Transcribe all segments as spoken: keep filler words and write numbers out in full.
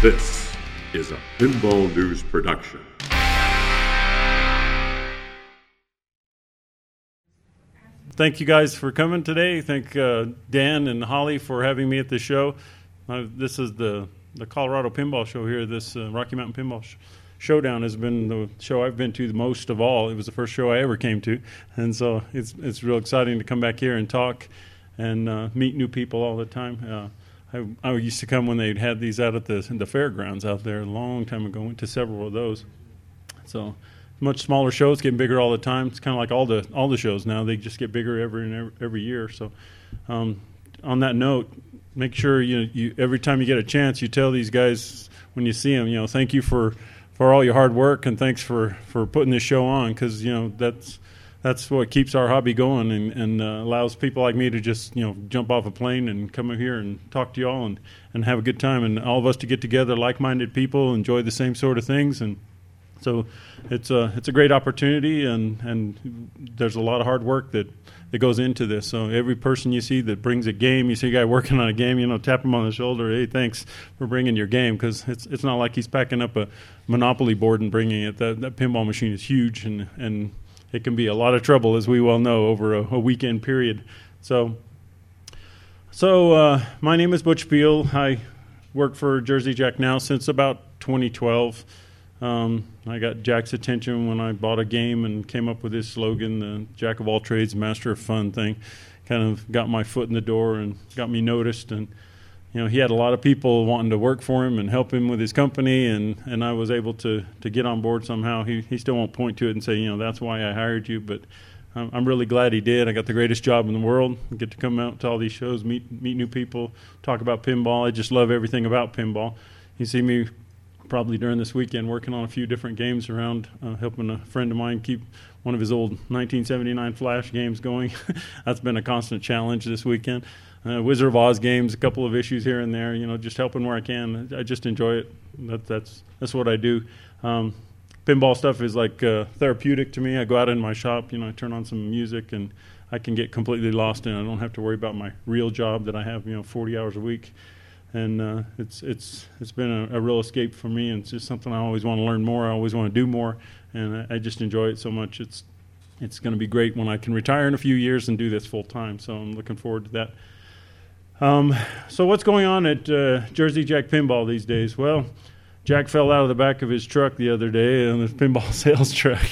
This is a Pinball News production. Thank you guys for coming today. Thank uh, Dan and Holly for having me at the show. Uh, this is the, the Colorado Pinball Show here. This uh, Rocky Mountain Pinball Sh- Showdown has been the show I've been to the most of all. It was the first show I ever came to, and so it's it's real exciting to come back here and talk and uh, meet new people all the time. Uh, I, I used to come when they had these out at the the fairgrounds out there a long time ago. Went to several of those. So much smaller shows, getting bigger all the time. It's kind of like all the all the shows now. They just get bigger every and every, every year. So um, on that note, make sure you you every time you get a chance, you tell these guys when you see them, you know, thank you for, for all your hard work and thanks for, for putting this show on, because you know that's that's what keeps our hobby going and, and uh, allows people like me to just, you know, jump off a plane and come here and talk to you all and, and have a good time, and all of us to get together, like-minded people, enjoy the same sort of things. And so it's a it's a great opportunity, and, and there's a lot of hard work that, that goes into this. So every person you see that brings a game, you see a guy working on a game, you know, tap him on the shoulder, hey, thanks for bringing your game, because it's it's not like he's packing up a Monopoly board and bringing it. That that pinball machine is huge, and, and it can be a lot of trouble, as we well know, over a, a weekend period. So so uh, my name is Butch Peel. I work for Jersey Jack now since about twenty twelve. Um, I got Jack's attention when I bought a game and came up with his slogan, the Jack of all trades, master of fun thing. Kind of got my foot in the door and got me noticed. And, you know, he had a lot of people wanting to work for him and help him with his company, and, and I was able to, to get on board somehow. He he still won't point to it and say, you know, that's why I hired you, but I'm, I'm really glad he did. I got the greatest job in the world. I get to come out to all these shows, meet meet new people, talk about pinball. I just love everything about pinball. You see me probably during this weekend working on a few different games around, uh, helping a friend of mine keep one of his old nineteen seventy-nine Flash games going. That's been a constant challenge this weekend. Uh, Wizard of Oz games, a couple of issues here and there, you know, just helping where I can. I just enjoy it. That, that's that's what I do. Um, pinball stuff is like uh, therapeutic to me. I go out in my shop, you know, I turn on some music, and I can get completely lost in it. I don't have to worry about my real job that I have, you know, forty hours a week. And uh, it's it's it's been a, a real escape for me, and it's just something I always want to learn more. I always want to do more, and I, I just enjoy it so much. It's it's going to be great when I can retire in a few years and do this full time. So I'm looking forward to that. Um, so what's going on at uh, Jersey Jack Pinball these days? Well, Jack fell out of the back of his truck the other day, in his pinball sales truck.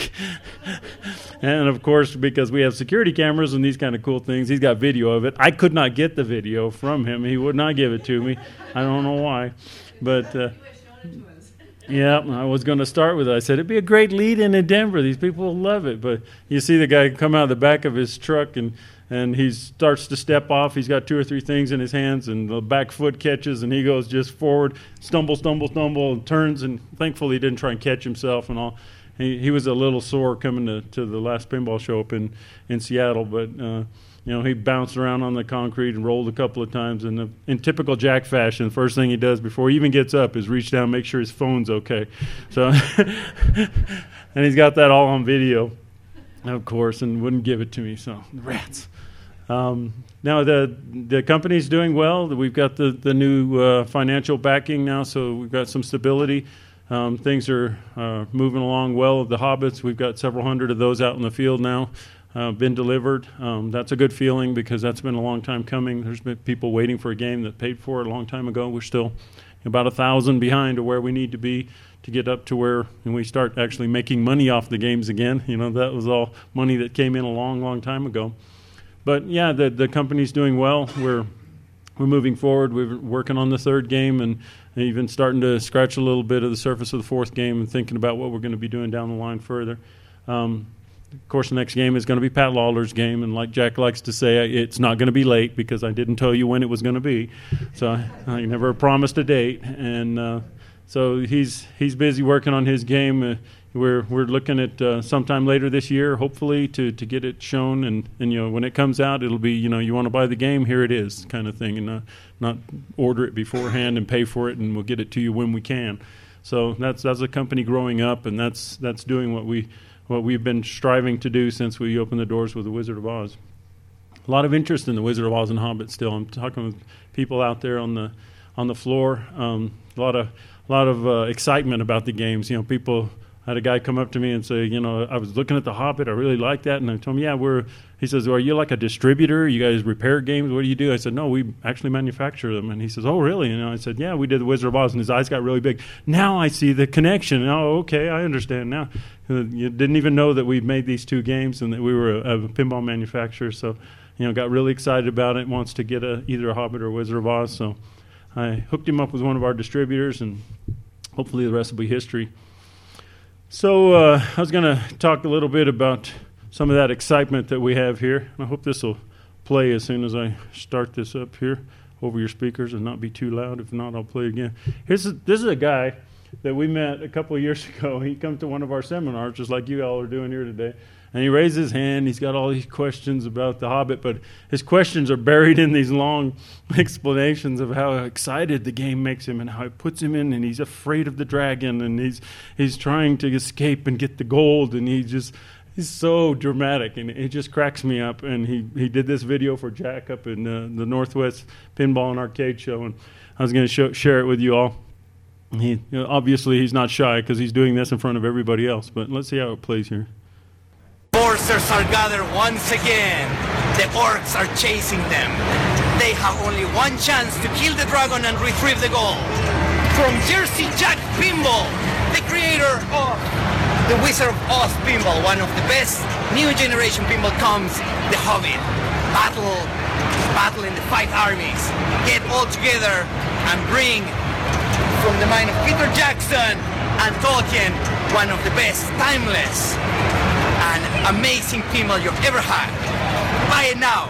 And, of course, because we have security cameras and these kind of cool things, he's got video of it. I could not get the video from him. He would not give it to me. I don't know why. But, uh, yeah, I was going to start with it. I said, it'd be a great lead-in in Denver. These people will love it. But you see the guy come out of the back of his truck, and and he starts to step off. He's got two or three things in his hands, and the back foot catches, and he goes just forward, stumble, stumble, stumble, and turns, and thankfully he didn't try and catch himself and all. He he was a little sore coming to, to the last pinball show up in, in Seattle, but uh, you know, he bounced around on the concrete and rolled a couple of times. And in, in typical Jack fashion, the first thing he does before he even gets up is reach down and make sure his phone's okay. So, and he's got that all on video, of course, and wouldn't give it to me. So rats. Um, now the the company's doing well. We've got the the new uh, financial backing now, so we've got some stability. Um, things are uh, moving along well. The Hobbits, we've got several hundred of those out in the field now, uh, been delivered. Um, that's a good feeling, because that's been a long time coming. There's been people waiting for a game that paid for it a long time ago. We're still about a thousand behind to where we need to be to get up to where and we start actually making money off the games again. You know, that was all money that came in a long, long time ago. But yeah, the the company's doing well. We're we're moving forward. We're working on the third game, and even starting to scratch a little bit of the surface of the fourth game, and thinking about what we're going to be doing down the line further. Um, of course, the next game is going to be Pat Lawler's game, and like Jack likes to say, it's not going to be late, because I didn't tell you when it was going to be. So I, I never promised a date, and uh, so he's he's busy working on his game. Uh, We're we're looking at uh, sometime later this year, hopefully, to, to get it shown, and, and you know, when it comes out, it'll be, you know, you want to buy the game, here it is, kind of thing, and uh, not order it beforehand and pay for it, and we'll get it to you when we can. So that's that's a company growing up, and that's that's doing what we what we've been striving to do since we opened the doors with the Wizard of Oz. A lot of interest in the Wizard of Oz and Hobbit still. I'm talking with people out there on the on the floor. Um, a lot of a lot of uh, excitement about the games. You know, people. I had a guy come up to me and say, you know, I was looking at The Hobbit. I really like that. And I told him, yeah, we're, he says, well, are you like a distributor? You guys repair games? What do you do? I said, no, we actually manufacture them. And he says, oh, really? And I said, yeah, we did The Wizard of Oz. And his eyes got really big. Now I see the connection. Oh, okay, I understand now. You didn't even know that we made these two games and that we were a, a pinball manufacturer. So, you know, got really excited about it, wants to get a, either a Hobbit or a Wizard of Oz. So I hooked him up with one of our distributors, and hopefully the rest will be history. So uh, I was going to talk a little bit about some of that excitement that we have here. I hope this will play as soon as I start this up here over your speakers and not be too loud. If not, I'll play again. Here's a, this is a guy that we met a couple of years ago. He comes to one of our seminars, just like you all are doing here today. And he raised his hand. He's got all these questions about The Hobbit, but his questions are buried in these long explanations of how excited the game makes him and how it puts him in, and he's afraid of the dragon, and he's he's trying to escape and get the gold, and he just he's so dramatic, and it just cracks me up. And he, he did this video for Jack up in uh, the Northwest Pinball and Arcade Show, and I was going to share it with you all. He you know, obviously he's not shy because he's doing this in front of everybody else, but let's see how it plays here. Forcers are gathered once again. The orcs are chasing them. They have only one chance to kill the dragon and retrieve the gold. From Jersey Jack Pinball, the creator of the Wizard of Oz Pinball, one of the best new generation pinball, comes The Hobbit. Battle, battle in the five armies. Get all together and bring from the mind of Peter Jackson and Tolkien one of the best, timeless, and amazing pinball you've ever had. Buy it now.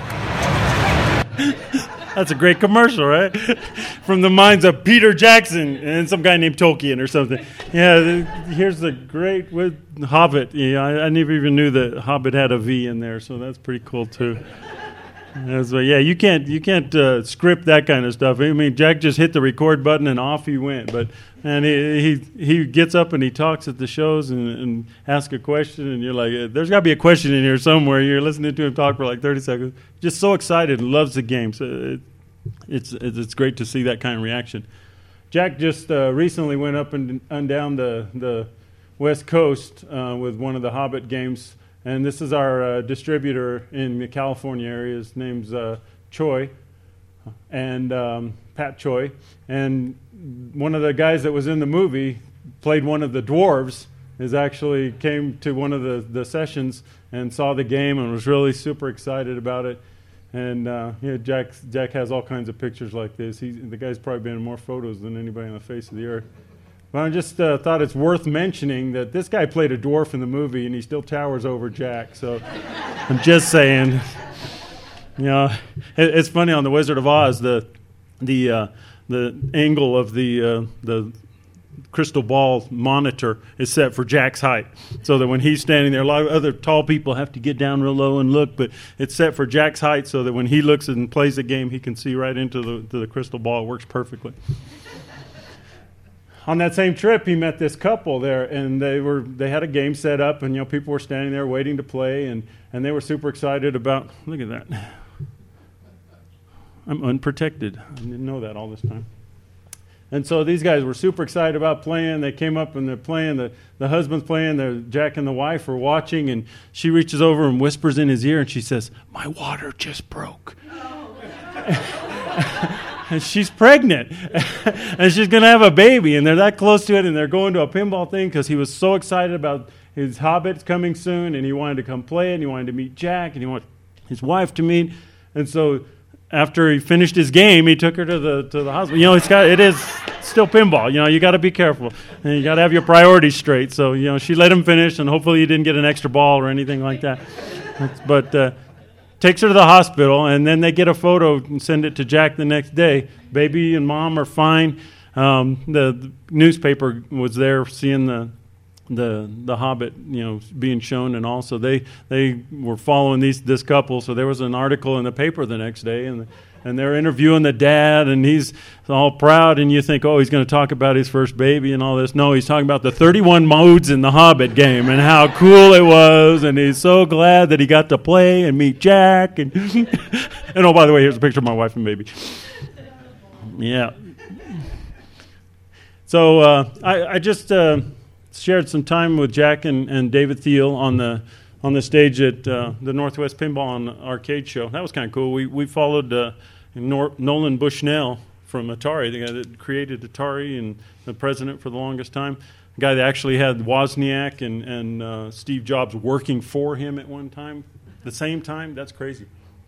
That's a great commercial, right? From the minds of Peter Jackson and some guy named Tolkien or something. Yeah, the, here's the great with Hobbit. Yeah, I, I never even knew that Hobbit had a V in there, so that's pretty cool too. That's, yeah, you can't you can't uh, script that kind of stuff. I mean, Jack just hit the record button and off he went. But and he he, he gets up and he talks at the shows and, and asks a question, and you're like, there's got to be a question in here somewhere. You're listening to him talk for like thirty seconds. Just so excited and loves the game. So it, it's it's great to see that kind of reaction. Jack just uh, recently went up and, and down the the West Coast uh, with one of the Hobbit games. And this is our uh, distributor in the California area. His name's uh, Choi, and um, Pat Choi. And one of the guys that was in the movie played one of the dwarves, is actually came to one of the, the sessions and saw the game and was really super excited about it. And uh, yeah, Jack Jack has all kinds of pictures like this. He, the guy's probably been in more photos than anybody on the face of the earth. But I just uh, thought it's worth mentioning that this guy played a dwarf in the movie, and he still towers over Jack. So I'm just saying, you know, it, it's funny on the Wizard of Oz, the the uh, the angle of the uh, the crystal ball monitor is set for Jack's height, so that when he's standing there, a lot of other tall people have to get down real low and look, but it's set for Jack's height so that when he looks and plays the game, he can see right into the, to the crystal ball. It works perfectly. On that same trip, he met this couple there, and they were they had a game set up, and you know people were standing there waiting to play, and, and they were super excited about. Look at that! I'm unprotected. I didn't know that all this time. And so these guys were super excited about playing. They came up and they're playing. The the husband's playing. The Jack and the wife are watching, and she reaches over and whispers in his ear, and she says, "My water just broke." And she's pregnant, and she's going to have a baby, and they're that close to it, and they're going to a pinball thing because he was so excited about his Hobbits coming soon, and he wanted to come play it, and he wanted to meet Jack, and he wanted his wife to meet. And so after he finished his game, he took her to the to the hospital. You know, it's got it is still pinball. You know, you got to be careful, and you got to have your priorities straight. So you know, she let him finish, and hopefully he didn't get an extra ball or anything like that. But uh, takes her to the hospital, and then they get a photo and send it to Jack the next day. Baby and mom are fine. Um, the, the newspaper was there seeing the the the Hobbit, you know, being shown, and also they they were following these this couple. So there was an article in the paper the next day, and and they're interviewing the dad, and he's all proud, and you think, oh, he's going to talk about his first baby and all this. No, he's talking about the thirty-one modes in the Hobbit game and how cool it was, and he's so glad that he got to play and meet Jack. And, and oh, by the way, here's a picture of my wife and baby. Yeah. So uh, I, I just uh, shared some time with Jack and, and David Thiel on the on the stage at uh, the Northwest Pinball and Arcade Show. That was kind of cool. We we followed uh, Nor- Nolan Bushnell from Atari, the guy that created Atari and the president for the longest time. The guy that actually had Wozniak and, and uh, Steve Jobs working for him at one time, the same time. That's crazy.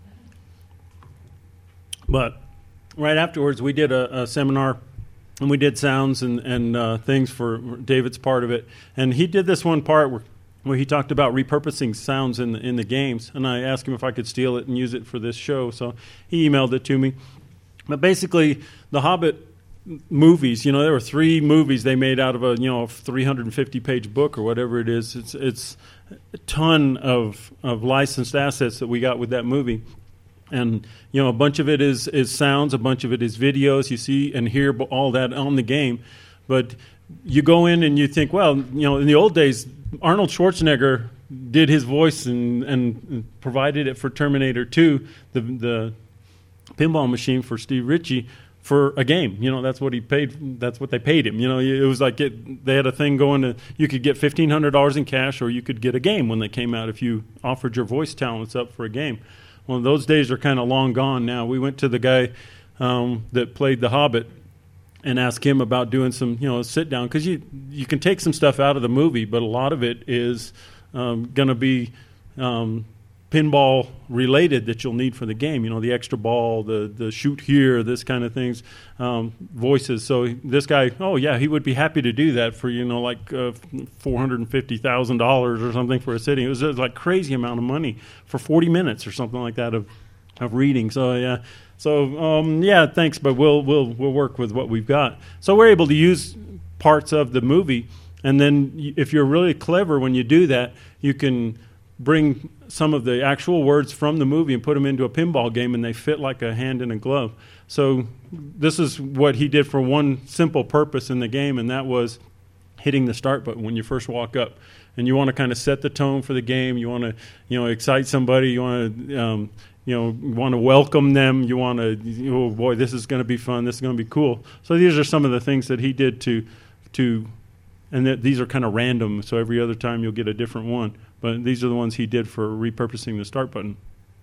But right afterwards, we did a, a seminar, and we did sounds and, and uh, things for David's part of it. And he did this one part where, where he talked about repurposing sounds in the, in the games. And I asked him if I could steal it and use it for this show. So he emailed it to me. But basically, the Hobbit movies, you know, there were three movies they made out of a, you know, three hundred fifty page book or whatever it is. It's it's a ton of, of licensed assets that we got with that movie. And, you know, a bunch of it is, is sounds, a bunch of it is videos. You see and hear all that on the game. But you go in and you think, well, you know, in the old days, Arnold Schwarzenegger did his voice and, and provided it for Terminator two, the the pinball machine for Steve Ritchie, for a game. You know, that's what he paid. That's what they paid him. You know, it was like it, they had a thing going to, you could get fifteen hundred dollars in cash or you could get a game when they came out if you offered your voice talents up for a game. Well, those days are kind of long gone now. We went to the guy um, that played the Hobbit and asked him about doing some, you know, sit down, because you, you can take some stuff out of the movie, but a lot of it is um, going to be um, pinball related that you'll need for the game. You know, the extra ball, the the shoot here, this kind of things, um, voices. So this guy, oh yeah, he would be happy to do that for, you know, like uh, four hundred fifty thousand dollars or something for a sitting. It was, it was like crazy amount of money for forty minutes or something like that of of reading. So yeah, so um, yeah, thanks, but we'll we'll we'll work with what we've got. So we're able to use parts of the movie, and then if you're really clever when you do that, you can bring some of the actual words from the movie and put them into a pinball game, and they fit like a hand in a glove. So this is what he did for one simple purpose in the game, and that was hitting the start button when you first walk up. And you want to kind of set the tone for the game. You want to, you know, excite somebody. You want to, um, you know, want to welcome them. You want to, oh boy, this is going to be fun. This is going to be cool. So these are some of the things that he did to, to, and that these are kind of random. So every other time you'll get a different one. But these are the ones he did for repurposing the start button.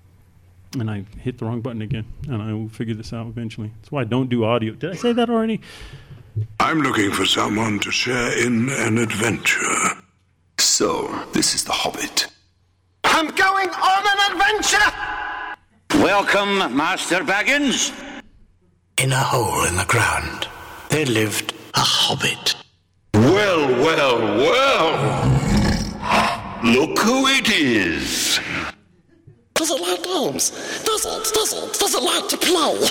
And I hit the wrong button again. And I will figure this out eventually. That's why I don't do audio. Did I say that already? I'm looking for someone to share in an adventure. So, this is the Hobbit. I'm going on an adventure! Welcome, Master Baggins. In a hole in the ground, there lived a hobbit. Well, well, well. Look who it is. Does it like games? Does it? Does it? Does it like to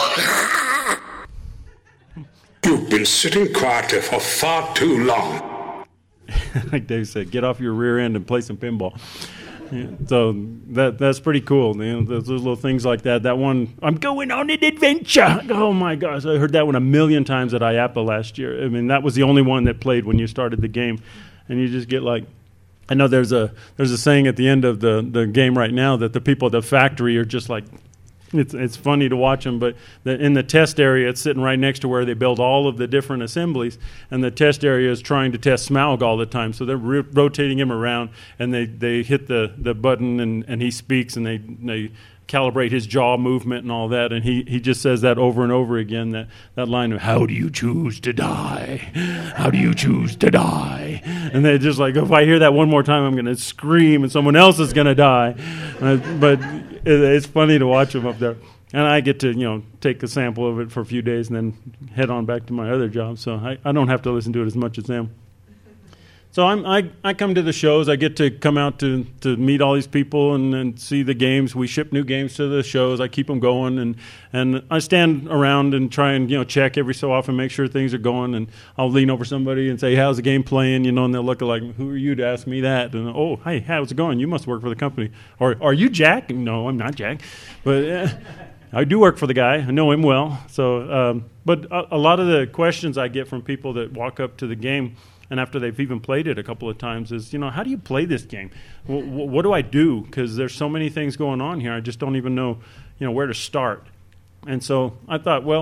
play? You've been sitting quietly for far too long. Like Dave said, get off your rear end and play some pinball. Yeah, so that that's pretty cool. You know, those, those little things like that. That one, I'm going on an adventure. Oh my gosh, I heard that one a million times at I A P A last year. I mean, that was the only one that played when you started the game, and you just get like, I know there's a there's a saying at the end of the, the game right now that the people at the factory are just like, it's it's funny to watch them, but the, in the test area, it's sitting right next to where they build all of the different assemblies, and the test area is trying to test Smaug all the time, so they're re- rotating him around, and they, they hit the, the button, and, and he speaks, and they they calibrate his jaw movement and all that, and he, he just says that over and over again, that, that line of, how do you choose to die? How do you choose to die? And they're just like, if I hear that one more time, I'm going to scream, and someone else is going to die. Uh, but it, it's funny to watch him up there. And I get to, you know, take a sample of it for a few days and then head on back to my other job, so I, I don't have to listen to it as much as them. So I'm, I I come to the shows. I get to come out to, to meet all these people and, and see the games. We ship new games to the shows. I keep them going, and, and I stand around and try and, you know, check every so often, make sure things are going. And I'll lean over somebody and say, "How's the game playing?" You know, and they'll look like, "Who are you to ask me that?" And oh, hey, how's it going? You must work for the company. Or are you Jack? No, I'm not Jack, but uh, I do work for the guy. I know him well. So, um, but a, a lot of the questions I get from people that walk up to the game, and after they've even played it a couple of times, is, you know, how do you play this game? W- w- what do I do? Because there's so many things going on here. I just don't even know, you know, where to start. And so I thought, well,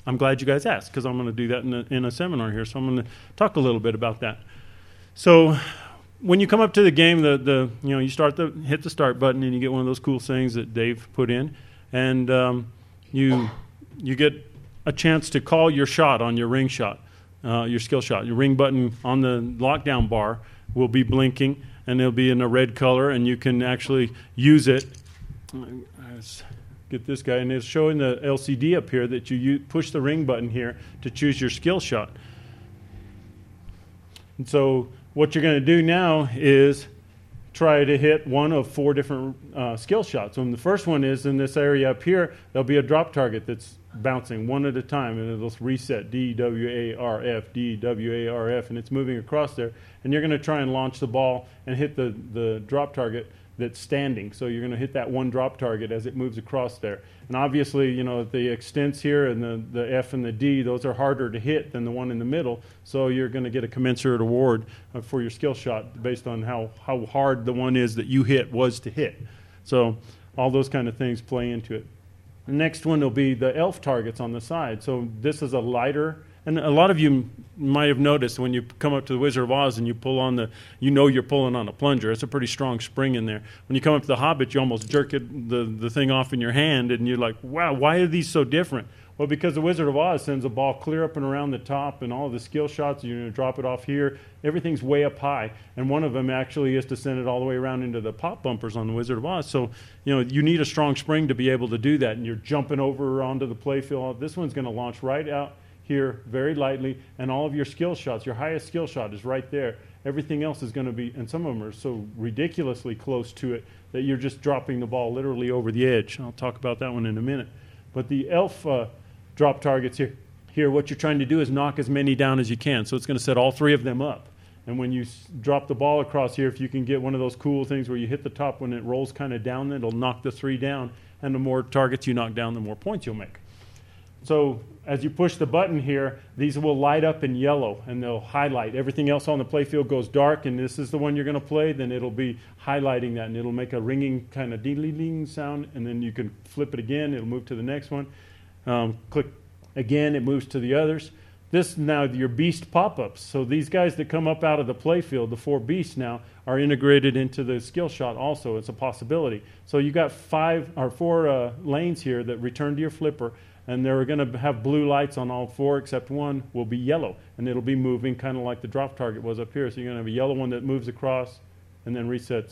I'm glad you guys asked, because I'm going to do that in a, in a seminar here. So I'm going to talk a little bit about that. So when you come up to the game, the, the you know you start the hit the start button, and you get one of those cool things that Dave put in, and um, you you get a chance to call your shot on your ring shot, uh, your skill shot. Your ring button on the lockdown bar will be blinking, and it'll be in a red color, and you can actually use it. Let's get this guy, and it's showing the L C D up here that you use, push the ring button here to choose your skill shot. And so what you're going to do now is try to hit one of four different uh, skill shots. And the first one is in this area up here, there'll be a drop target that's bouncing one at a time, and it'll reset D, W, A, R, F, D, W, A, R, F, and it's moving across there. And you're going to try and launch the ball and hit the, the drop target that's standing. So you're going to hit that one drop target as it moves across there. And obviously, you know, the extents here and the, the F and the D, those are harder to hit than the one in the middle. So you're going to get a commensurate award uh, for your skill shot based on how, how hard the one is that you hit was to hit. So all those kind of things play into it. The next one will be the elf targets on the side. So this is a lighter, and a lot of you might have noticed when you come up to the Wizard of Oz and you pull on the, you know you're pulling on a plunger. It's a pretty strong spring in there. When you come up to the Hobbit, you almost jerk it, the, the thing off in your hand, and you're like, wow, why are these so different? Well, because the Wizard of Oz sends a ball clear up and around the top, and all the skill shots, you're going to drop it off here. Everything's way up high, and one of them actually is to send it all the way around into the pop bumpers on the Wizard of Oz. So, you know, you need a strong spring to be able to do that, and you're jumping over onto the playfield. This one's going to launch right out here very lightly, and all of your skill shots, your highest skill shot is right there. Everything else is going to be, and some of them are so ridiculously close to it that you're just dropping the ball literally over the edge. I'll talk about that one in a minute. But the elf uh, drop targets here, here, what you're trying to do is knock as many down as you can. So it's going to set all three of them up. And when you s- drop the ball across here, if you can get one of those cool things where you hit the top when it rolls kind of down, it'll knock the three down. And the more targets you knock down, the more points you'll make. So as you push the button here, these will light up in yellow, and they'll highlight. Everything else on the playfield goes dark, and this is the one you're going to play, then it'll be highlighting that, and it'll make a ringing kind of ding-ding sound, and then you can flip it again. It'll move to the next one. Um, click again, it moves to the others. This now your beast pop-ups. So these guys that come up out of the playfield, the four beasts now, are integrated into the skill shot also. It's a possibility. So you got five or four uh, lanes here that return to your flipper, and they're going to have blue lights on all four except one will be yellow, and it'll be moving kind of like the drop target was up here. So you're going to have a yellow one that moves across and then resets,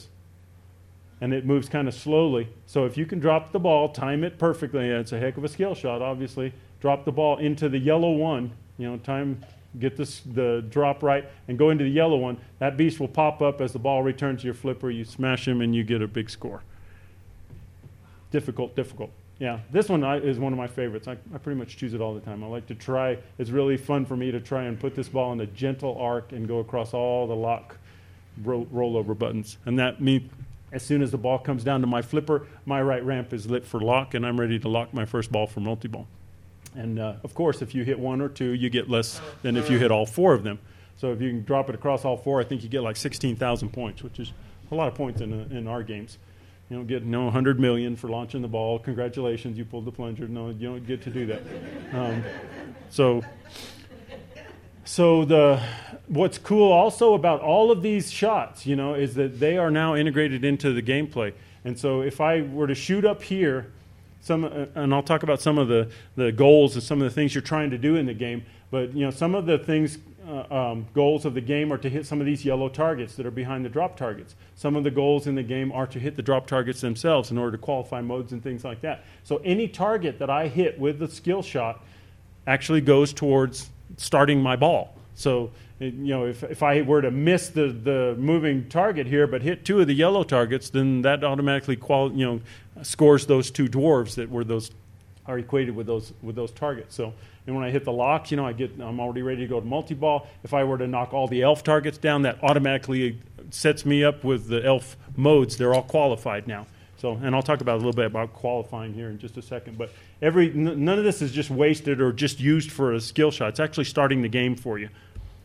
and it moves kind of slowly. So if you can drop the ball, time it perfectly, it's a heck of a skill shot, obviously. Drop the ball into the yellow one, you know, time, get this, the drop right, and go into the yellow one. That beast will pop up as the ball returns to your flipper. You smash him, and you get a big score. Difficult, difficult. Yeah, this one I, is one of my favorites. I, I pretty much choose it all the time. I like to try. It's really fun for me to try and put this ball in a gentle arc and go across all the lock roll, rollover buttons. And that means as soon as the ball comes down to my flipper, my right ramp is lit for lock, and I'm ready to lock my first ball for multi-ball. And, uh, of course, if you hit one or two, you get less than if you hit all four of them. So if you can drop it across all four, I think you get like sixteen thousand points, which is a lot of points in, uh, in our games. You don't get no one hundred million for launching the ball. Congratulations, you pulled the plunger. No, you don't get to do that. Um, so, so the what's cool also about all of these shots, you know, is that they are now integrated into the gameplay. And so if I were to shoot up here, some, uh, and I'll talk about some of the, the goals and some of the things you're trying to do in the game. But you know, some of the things. Uh, um, goals of the game are to hit some of these yellow targets that are behind the drop targets. Some of the goals in the game are to hit the drop targets themselves in order to qualify modes and things like that. So any target that I hit with the skill shot actually goes towards starting my ball. So you know, if, if I were to miss the, the moving target here but hit two of the yellow targets, then that automatically quali- you know, scores those two dwarves that were those are equated with those with those targets. So and when I hit the locks, you know, I get I'm already ready to go to multi-ball. If I were to knock all the elf targets down, that automatically sets me up with the elf modes. They're all qualified now. So, and I'll talk about a little bit about qualifying here in just a second. But every n- none of this is just wasted or just used for a skill shot. It's actually starting the game for you.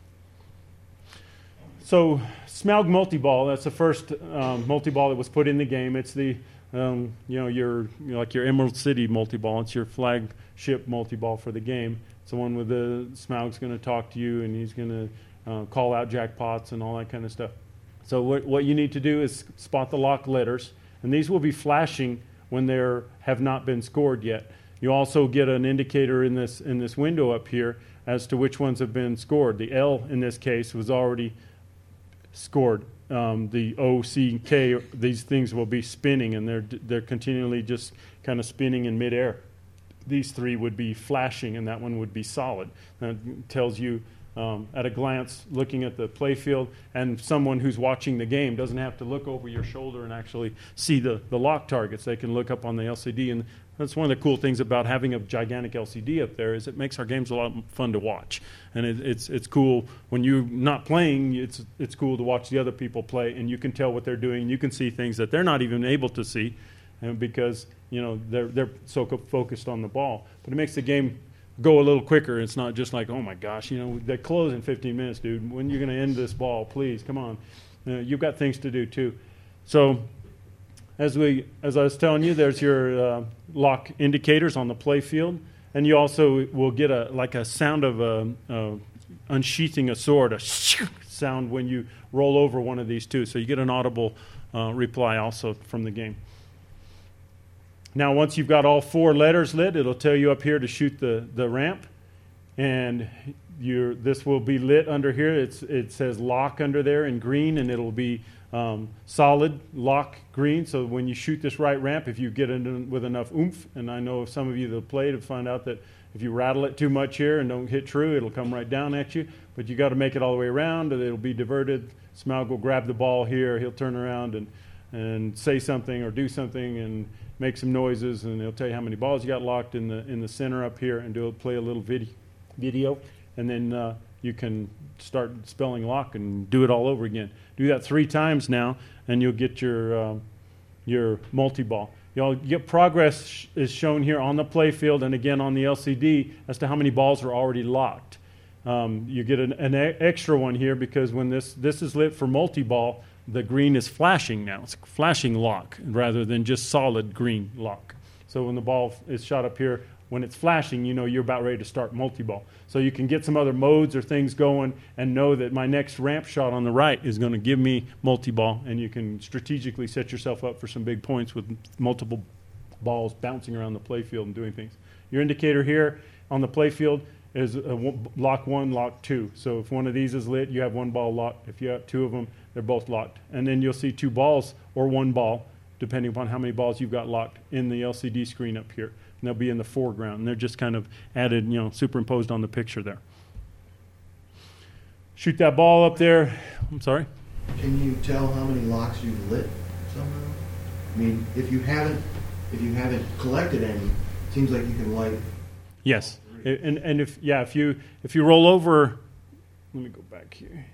So, Smaug multi-ball. That's the first um, multi-ball that was put in the game. It's the Um, you know, your you know, like your Emerald City multi-ball. It's your flagship multi-ball for the game. someone with the Smaug's going to talk to you, and he's going to uh, call out jackpots and all that kind of stuff. So what what you need to do is spot the lock letters, and these will be flashing when they have not been scored yet. You also get an indicator in this in this window up here as to which ones have been scored. The L in this case was already scored. Um, the O, C, K, these things will be spinning, and they're they're continually just kind of spinning in midair. These three would be flashing, and that one would be solid. That tells you um, at a glance, looking at the play field, and someone who's watching the game doesn't have to look over your shoulder and actually see the, the lock targets. They can look up on the L C D, and that's one of the cool things about having a gigantic L C D up there is it makes our games a lot fun to watch. And it, it's it's cool when you're not playing. It's it's cool to watch the other people play, and you can tell what they're doing. You can see things that they're not even able to see, and because you know they're they're so co- focused on the ball. But it makes the game go a little quicker. It's not just like, oh my gosh, you know, they close in fifteen minutes, dude. When you're going to end this ball, please, come on. Uh, you've got things to do too. So. As we, as I was telling you, there's your uh, lock indicators on the play field, and you also will get a like a sound of a, a unsheathing a sword, a sound when you roll over one of these too. So you get an audible uh, reply also from the game. Now, once you've got all four letters lit, it'll tell you up here to shoot the, the ramp, and your this will be lit under here. It's it says lock under there in green, and it'll be Um, solid lock green, so when you shoot this right ramp, if you get it in with enough oomph, and I know some of you that have played have found out that if you rattle it too much here and don't hit true, it'll come right down at you, but you got to make it all the way around, and it'll be diverted. Smaug will grab the ball here, he'll turn around and, and say something or do something and make some noises, and he'll tell you how many balls you got locked in the in the center up here, and do play a little video, video and then uh, you can start spelling lock and do it all over again. Do that three times now, and you'll get your um, your multi-ball. You'll get progress sh- is shown here on the play field and again on the L C D as to how many balls are already locked. Um, you get an, an e- extra one here because when this, this is lit for multi-ball, the green is flashing now. It's flashing lock rather than just solid green lock. So when the ball is shot up here, when it's flashing, you know you're about ready to start multi-ball. So you can get some other modes or things going and know that my next ramp shot on the right is going to give me multi-ball, and you can strategically set yourself up for some big points with multiple balls bouncing around the play field and doing things. Your indicator here on the play field is a w- lock one, lock two. So if one of these is lit, you have one ball locked. If you have two of them, they're both locked. And then you'll see two balls or one ball, depending upon how many balls you've got locked in the L C D screen up here. And they'll be in the foreground, and they're just kind of added, you know, superimposed on the picture there. Shoot that ball up there. I'm sorry? Can you tell how many locks you've lit somehow? I mean, if you haven't, if you haven't collected any, it seems like you can light. Yes, and and if yeah, if you if you roll over, let me go back here.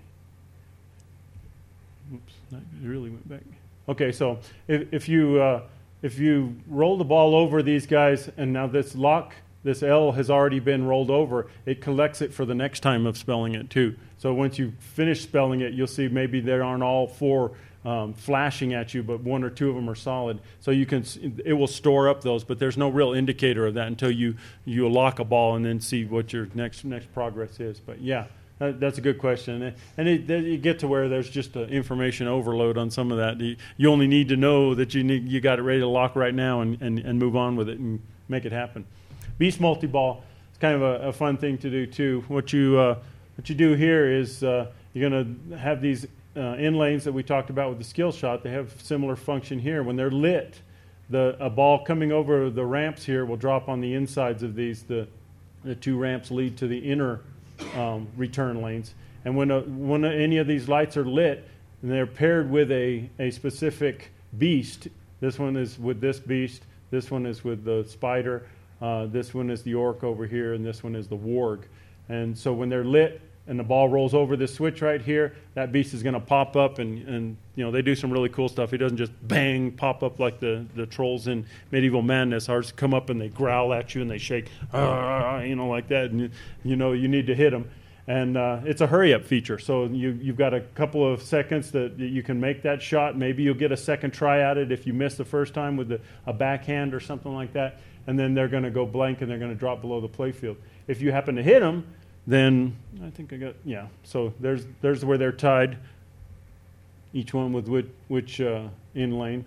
Oops, that really went back. Okay, so if if you uh, if you roll the ball over these guys, and now this lock, this L has already been rolled over, it collects it for the next time of spelling it too. So once you finish spelling it, you'll see maybe there aren't all four um, flashing at you, but one or two of them are solid. So you can, it will store up those, but there's no real indicator of that until you you lock a ball and then see what your next next progress is. But yeah, that, that's a good question, and it, it, you get to where there's just an information overload on some of that. You only need to know that you need you got it ready to lock right now and, and, and move on with it and make it happen. Beast multi-ball is kind of a, a fun thing to do too. What you uh, what you do here is uh, you're going to have these uh, in lanes that we talked about with the skill shot. They have similar function here. When they're lit, the a ball coming over the ramps here will drop on the insides of these. The the two ramps lead to the inner um, return lanes. And when a, when any of these lights are lit, and they're paired with a, a specific beast, this one is with this beast, this one is with the spider, uh, this one is the orc over here, and this one is the warg. And so when they're lit and the ball rolls over this switch right here, that beast is going to pop up, and, and you know they do some really cool stuff. He doesn't just bang pop up like the, the trolls in Medieval Madness. Ours come up and they growl at you and they shake, ah, you know, like that, and you, you know you need to hit them. And uh, it's a hurry-up feature, so you, you've got a couple of seconds that you can make that shot. Maybe you'll get a second try at it if you miss the first time with the, a backhand or something like that. and then they're going to go blank and they're going to drop below the playfield. If you happen to hit them, then I think I got, yeah. So there's there's where they're tied, each one with which, which uh, in lane.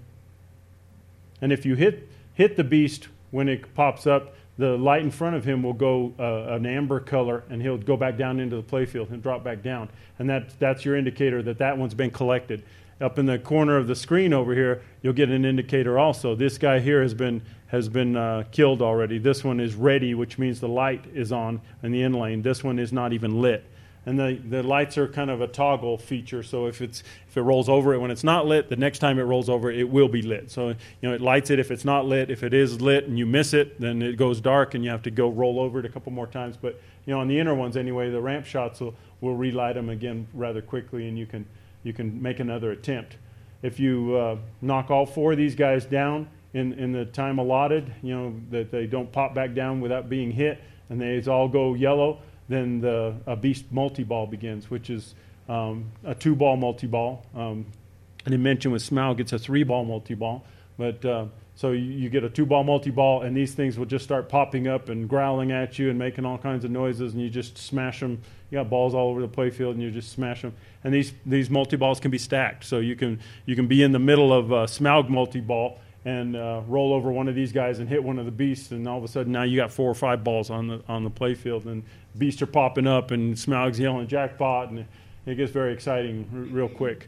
And if you hit hit the beast when it pops up, the light in front of him will go uh, an amber color, and he'll go back down into the playfield and drop back down. And that that's your indicator that that one's been collected. Up in the corner of the screen over here, you'll get an indicator also. This guy here has been has been uh, killed already. This one is ready, which means the light is on in the in lane. This one is not even lit. And the, the lights are kind of a toggle feature. So if it's if it rolls over it when it's not lit, the next time it rolls over, it will be lit. So you know it lights it if it's not lit. If it is lit and you miss it, then it goes dark and you have to go roll over it a couple more times. But you know on the inner ones anyway, the ramp shots will, will relight them again rather quickly, and you can you can make another attempt. If you uh, knock all four of these guys down in, in the time allotted, you know, that they don't pop back down without being hit, and they all go yellow, then the a beast multi-ball begins, which is um, a two-ball multi-ball. Um, I didn't mention with Smaug, it's a three-ball multi-ball. But uh, so you, you get a two-ball multi-ball, and these things will just start popping up and growling at you and making all kinds of noises, and you just smash them. You got balls all over the playfield, and you just smash them. And these these multi-balls can be stacked, so you can you can be in the middle of a Smaug multi-ball and uh, roll over one of these guys and hit one of the beasts, and all of a sudden now you got four or five balls on the on the playfield, and beasts are popping up, and Smaug's yelling jackpot, and it, it gets very exciting r- real quick.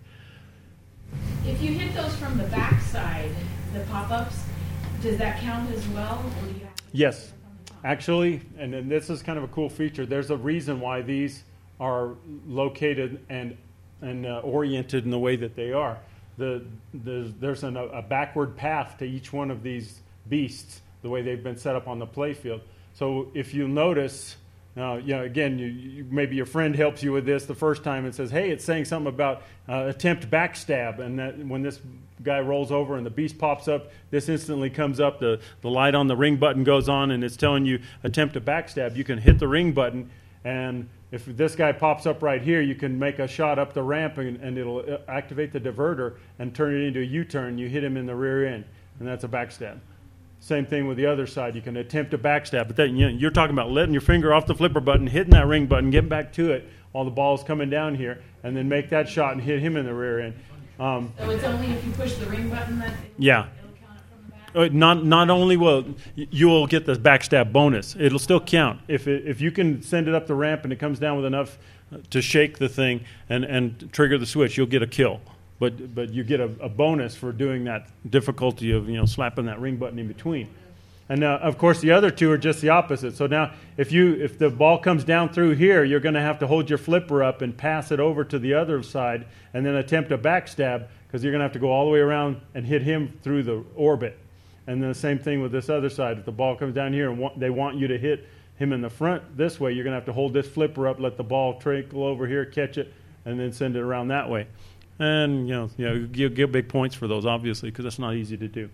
If you hit those from the backside, the pop-ups, does that count as well, or do you have to Yes. hit them from the top? Actually, and then this is kind of a cool feature, there's a reason why these are located and and uh, oriented in the way that they are. The, the there's an, a backward path to each one of these beasts, the way they've been set up on the playfield. So if you notice, uh, you know, again, you, you, maybe your friend helps you with this the first time and says, hey, it's saying something about uh, attempt backstab, and that when this guy rolls over and the beast pops up, this instantly comes up, the, the light on the ring button goes on, and it's telling you attempt to backstab. You can hit the ring button, and if this guy pops up right here, you can make a shot up the ramp, and, and it'll activate the diverter and turn it into a U-turn. You hit him in the rear end, and that's a backstab. Same thing with the other side. You can attempt a backstab, but then, you know, you're talking about letting your finger off the flipper button, hitting that ring button, getting back to it while the ball's coming down here, and then make that shot and hit him in the rear end. Um, So it's only if you push the ring button that it, Yeah. it'll count it from the back? Uh, Not not only will you will get the backstab bonus, it'll still count if it, if you can send it up the ramp and it comes down with enough to shake the thing and, and trigger the switch, you'll get a kill. But but you get a, a bonus for doing that difficulty of you know slapping that ring button in between. And uh, of course the other two are just the opposite. So now if you if the ball comes down through here, you're going to have to hold your flipper up and pass it over to the other side and then attempt a backstab, because you're going to have to go all the way around and hit him through the orbit. And then the same thing with this other side. If the ball comes down here and want, they want you to hit him in the front this way, you're going to have to hold this flipper up, let the ball trickle over here, catch it, and then send it around that way. And, you know, you know, you get big points for those, obviously, because that's not easy to do.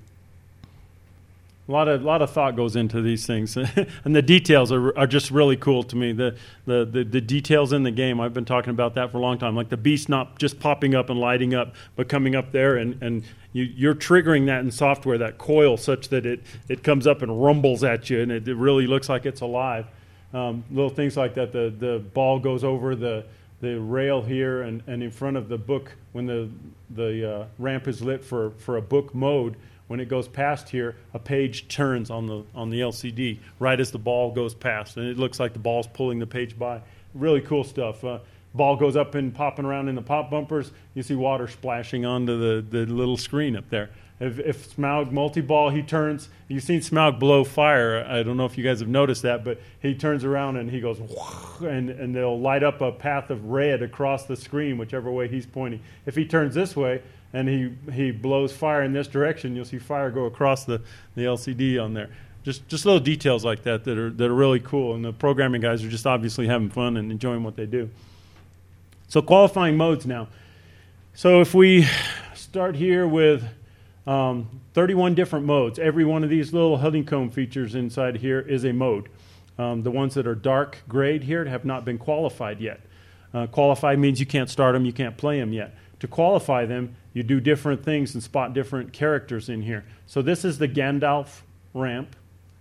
A lot of lot of thought goes into these things, and the details are are just really cool to me. The, the the the details in the game, I've been talking about that for a long time. Like the beast not just popping up and lighting up, but coming up there, and, and you, you're triggering that in software, that coil, such that it, it comes up and rumbles at you, and it, it really looks like it's alive. Um, little things like that. The the ball goes over the the rail here, and, and in front of the book when the the uh, ramp is lit for, for a book mode. When it goes past here, a page turns on the on the L C D right as the ball goes past, and it looks like the ball's pulling the page by. Really cool stuff. Uh, ball goes up and popping around in the pop bumpers. You see water splashing onto the, the little screen up there. If, if Smaug multi-ball, he turns. You've seen Smaug blow fire. I don't know if you guys have noticed that, but he turns around and he goes, and, and they'll light up a path of red across the screen, whichever way he's pointing. If he turns this way, and he, he blows fire in this direction, you'll see fire go across the, the L C D on there. Just just little details like that that are that are really cool, and the programming guys are just obviously having fun and enjoying what they do. So qualifying modes now. So if we start here with um, thirty-one different modes, every one of these little honeycomb features inside here is a mode. Um, the ones that are dark grayed here have not been qualified yet. Uh, qualified means you can't start them, you can't play them yet. To qualify them, you do different things and spot different characters in here. So this is the Gandalf ramp.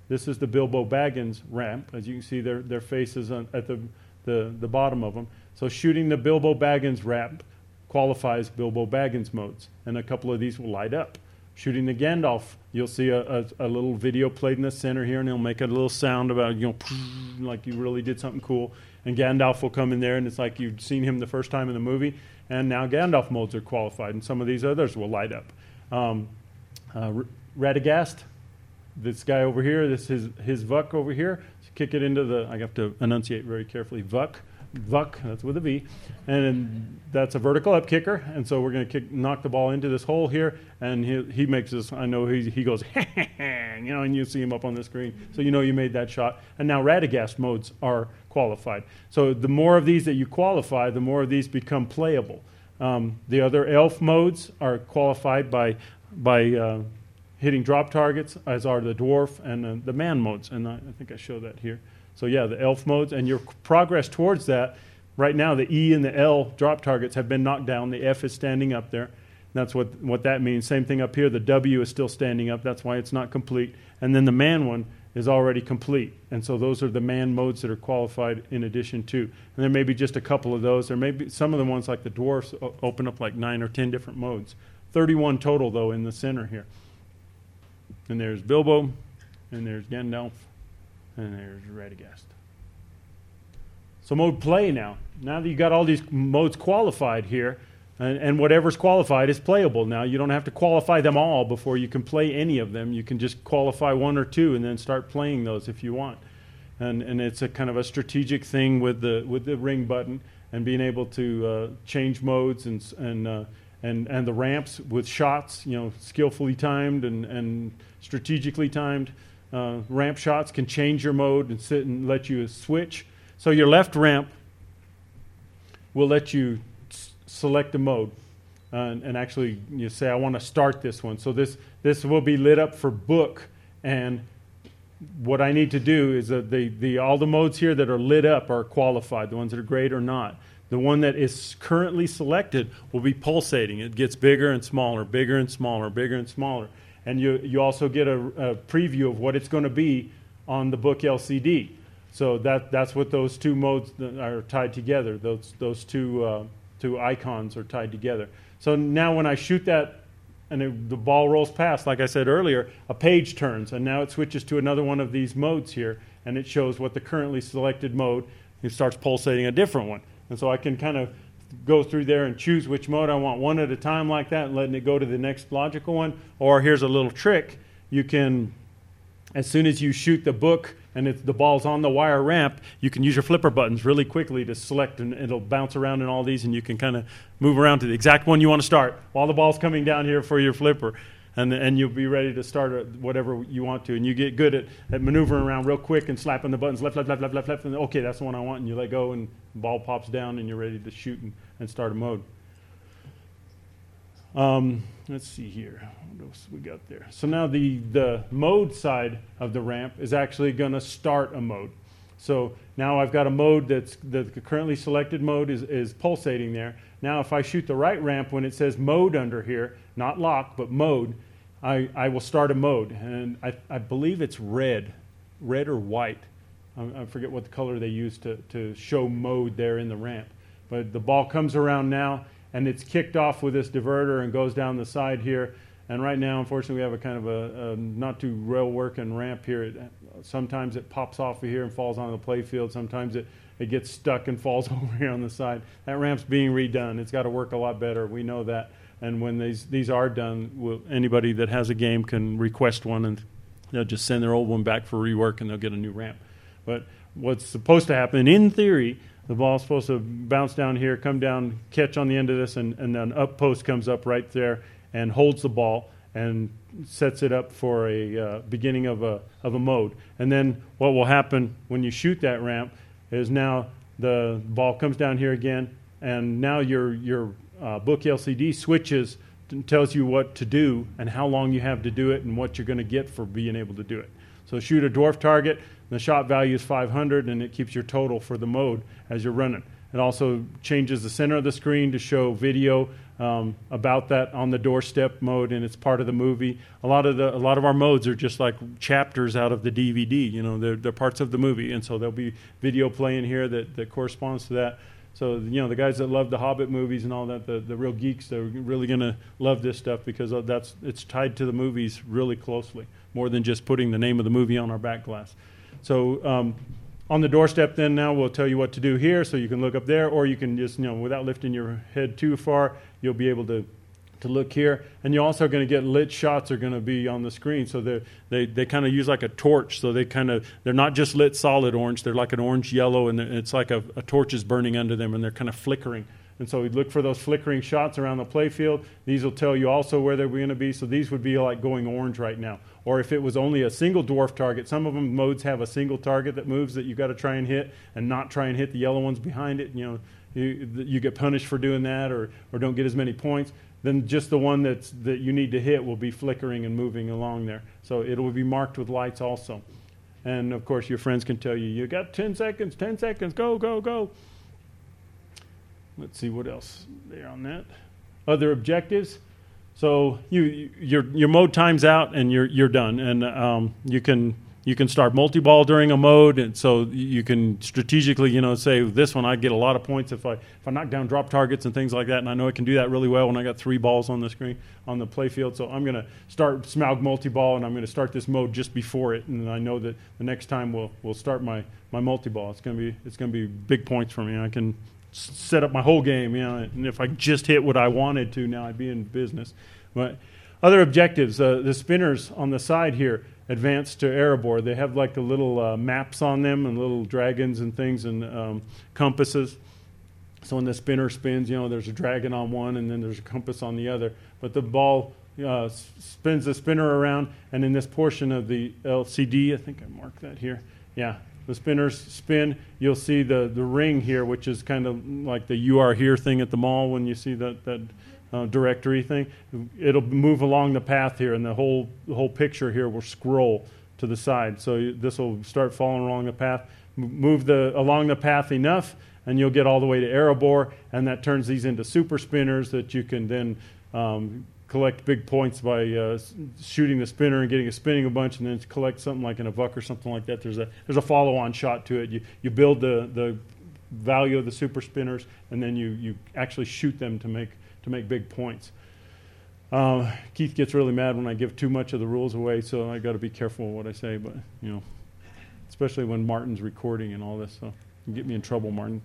This is the Bilbo Baggins ramp. As you can see, their their faces on, at the, the the bottom of them. So shooting the Bilbo Baggins ramp qualifies Bilbo Baggins modes, and a couple of these will light up. Shooting the Gandalf, you'll see a, a, a little video played in the center here, and it'll make a little sound about, you know, like you really did something cool. And Gandalf will come in there, and it's like you'd seen him the first time in the movie, and now Gandalf modes are qualified, and some of these others will light up. Um, uh, R- Radagast, this guy over here, this is his Vuk over here. So kick it into the, I have to enunciate very carefully, Vuk. Vuk, that's with a V, and that's a vertical up kicker, and so we're going to kick, knock the ball into this hole here, and he he makes this, I know he he goes, you know, and you see him up on the screen, so you know you made that shot. And now Radagast modes are qualified. So the more of these that you qualify, the more of these become playable. Um, the other elf modes are qualified by by uh, hitting drop targets, as are the dwarf and uh, the man modes, and I, I think I show that here. So yeah, the elf modes, and your progress towards that, right now the E and the L drop targets have been knocked down. The F is standing up there. That's what, what that means. Same thing up here. The W is still standing up. That's why it's not complete. And then the man one is already complete. And so those are the man modes that are qualified in addition to. And there may be just a couple of those. There may be some of the ones like the dwarfs o- open up like nine or ten different modes. thirty-one total, though, in the center here. And there's Bilbo, and there's Gandalf, and there's Radagast. So mode play now. Now that you got all these modes qualified here, and, and whatever's qualified is playable now. You don't have to qualify them all before you can play any of them. You can just qualify one or two and then start playing those if you want. And and it's a kind of a strategic thing with the with the ring button and being able to uh, change modes and and uh, and and the ramps with shots, you know, skillfully timed and and strategically timed. Uh, ramp shots can change your mode and sit and let you switch. So your left ramp will let you s- select a mode uh, and, and actually you say, I want to start this one. So this this will be lit up for book, and what I need to do is that the, the all the modes here that are lit up are qualified. The ones that are great or not. The one that is currently selected will be pulsating. It gets bigger and smaller, bigger and smaller, bigger and smaller. And you you also get a, a preview of what it's going to be on the book L C D. So that that's what those two modes are tied together. Those those two uh, two icons are tied together. So now when I shoot that and it, the ball rolls past, like I said earlier, a page turns, and now it switches to another one of these modes here, and it shows what the currently selected mode. It starts pulsating a different one. And so I can kind of go through there and choose which mode I want one at a time like that and letting it go to the next logical one. Or here's a little trick. You can, as soon as you shoot the book and it's, the ball's on the wire ramp, you can use your flipper buttons really quickly to select, and it'll bounce around in all these, and you can kind of move around to the exact one you want to start while the ball's coming down here for your flipper. And, and you'll be ready to start whatever you want to. And you get good at, at maneuvering around real quick and slapping the buttons left, left, left, left, left, left. And okay, that's the one I want. And you let go and the ball pops down and you're ready to shoot and, and start a mode. Um, let's see here. What else we got there? So now the, the mode side of the ramp is actually going to start a mode. So now I've got a mode that's the currently selected mode is, is pulsating there. Now if I shoot the right ramp when it says mode under here, not lock, but mode, I, I will start a mode, and I, I believe it's red, red or white. I, I forget what the color they use to, to show mode there in the ramp. But the ball comes around now, and it's kicked off with this diverter and goes down the side here. And right now, unfortunately, we have a kind of a, a not too well working ramp here. It, sometimes it pops off of here and falls on the play field. Sometimes it, it gets stuck and falls over here on the side. That ramp's being redone. It's got to work a lot better. We know that. And when these these are done, we'll, anybody that has a game can request one, and they'll just send their old one back for rework, and they'll get a new ramp. But what's supposed to happen, in theory, the ball's supposed to bounce down here, come down, catch on the end of this, and, and an up post comes up right there and holds the ball and sets it up for a uh, beginning of a of a mode. And then what will happen when you shoot that ramp is now the ball comes down here again, and now your your Uh, book L C D switches and tells you what to do and how long you have to do it and what you're going to get for being able to do it. So shoot a dwarf target, the shot value is five hundred, and it keeps your total for the mode as you're running. It also changes the center of the screen to show video um, about that on the doorstep mode, and it's part of the movie. A lot of the a lot of our modes are just like chapters out of the D V D. You know, they're, they're parts of the movie, and so there'll be video playing here that, that corresponds to that. So, you know, the guys that love the Hobbit movies and all that, the, the real geeks, they're really going to love this stuff because that's it's tied to the movies really closely, more than just putting the name of the movie on our back glass. So um, on the doorstep then now we'll tell you what to do here, so you can look up there, or you can just, you know, without lifting your head too far, you'll be able to to look here. And you're also going to get lit shots are going to be on the screen. So they they they kind of use like a torch. So they kind of, they're not just lit solid orange. They're like an orange yellow, and it's like a, a torch is burning under them, and they're kind of flickering. And so we look for those flickering shots around the play field. These will tell you also where they're going to be. So these would be like going orange right now. Or if it was only a single dwarf target, some of them modes have a single target that moves that you got to try and hit, and not try and hit the yellow ones behind it. You know, you, you get punished for doing that, or or don't get as many points. Then just the one that's that you need to hit will be flickering and moving along there. So it will be marked with lights also. And of course your friends can tell you, you got ten seconds, ten seconds, go, go, go. Let's see what else there on that. Other objectives. So you, you your your mode time's out and you're you're done. And um, you can you can start multi-ball during a mode, and so you can strategically, you know, say this one I get a lot of points if I if I knock down drop targets and things like that, and I know I can do that really well when I got three balls on the screen on the play field. So I'm going to start Smaug multi-ball, and I'm going to start this mode just before it, and I know that the next time we'll we'll start my my multi-ball. It's going to be it's going to be big points for me. I can s- set up my whole game, you know, and if I just hit what I wanted to, now I'd be in business. But other objectives, uh, the spinners on the side here. Advance to Erebor. They have like the little uh, maps on them and little dragons and things and um, compasses. So when the spinner spins, you know, there's a dragon on one and then there's a compass on the other. But the ball uh, spins the spinner around, and in this portion of the L C D, I think I marked that here. Yeah, the spinners spin. You'll see the, the ring here, which is kind of like the You Are Here thing at the mall when you see that that. Uh, directory thing. It'll move along the path here, and the whole the whole picture here will scroll to the side. So this will start following along the path. M- move the along the path enough, and you'll get all the way to Erebor, and that turns these into super spinners that you can then um, collect big points by uh, shooting the spinner and getting it spinning a bunch, and then collect something like an Avuk or something like that. There's a there's a follow-on shot to it. You you build the the value of the super spinners, and then you you actually shoot them to make to make big points. Uh, Keith gets really mad when I give too much of the rules away, so I got to be careful what I say. But you know, especially when Martin's recording and all this, so you can get me in trouble, Martin.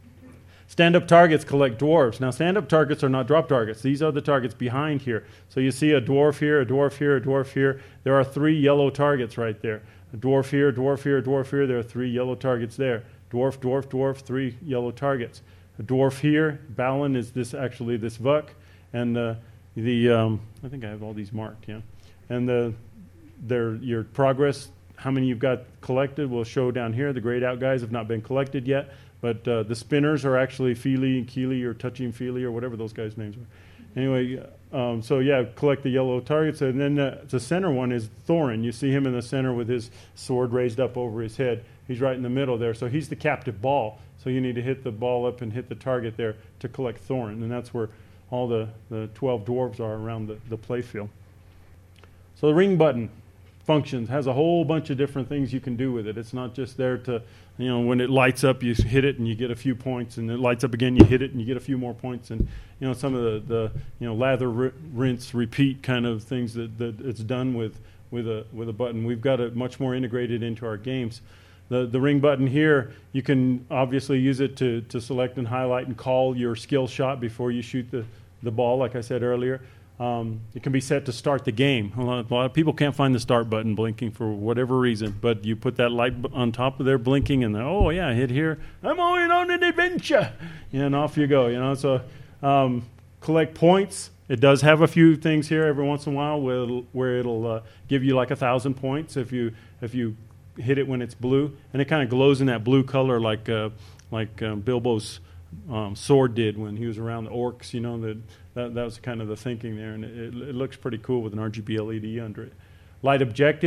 Stand-up targets collect dwarves. Now, stand-up targets are not drop targets. These are the targets behind here. So you see a dwarf here, a dwarf here, a dwarf here. There are three yellow targets right there. A dwarf here, a dwarf here, a dwarf here. There are three yellow targets there. Dwarf, dwarf, dwarf, three yellow targets. A dwarf here, Balin is this actually this Vuk, and uh, the um, I think I have all these marked, yeah. And the their your progress, how many you've got collected, will show down here. The grayed out guys have not been collected yet, but uh, the spinners are actually Feely and Keely or Touchy and Feely or whatever those guys' names are. Anyway, um, so yeah, collect the yellow targets, and then uh, the center one is Thorin. You see him in the center with his sword raised up over his head. He's right in the middle there, so he's the captive ball. So you need to hit the ball up and hit the target there to collect Thorin, and that's where all the, the twelve dwarves are around the, the play field. So the ring button functions, has a whole bunch of different things you can do with it. It's not just there to, you know, when it lights up, you hit it and you get a few points, and it lights up again, you hit it and you get a few more points, and, you know, some of the, the you know, lather, r- rinse, repeat kind of things that, that it's done with, with, a, with a button. We've got it much more integrated into our games. The the ring button here, you can obviously use it to, to select and highlight and call your skill shot before you shoot the, the ball, like I said earlier. Um, it can be set to start the game. A lot, a lot of people can't find the start button blinking for whatever reason, but you put that light b- on top of their blinking, and oh yeah, hit here. I'm going on an adventure, and off you go. You know, so um, collect points. It does have a few things here every once in a while where it'll, where it'll uh, give you like a thousand points if you if you. hit it when it's blue, and it kind of glows in that blue color like uh, like um, Bilbo's um, sword did when he was around the orcs. You know, that that, that was kind of the thinking there, and it, it looks pretty cool with an R G B L E D under it. Light objectives.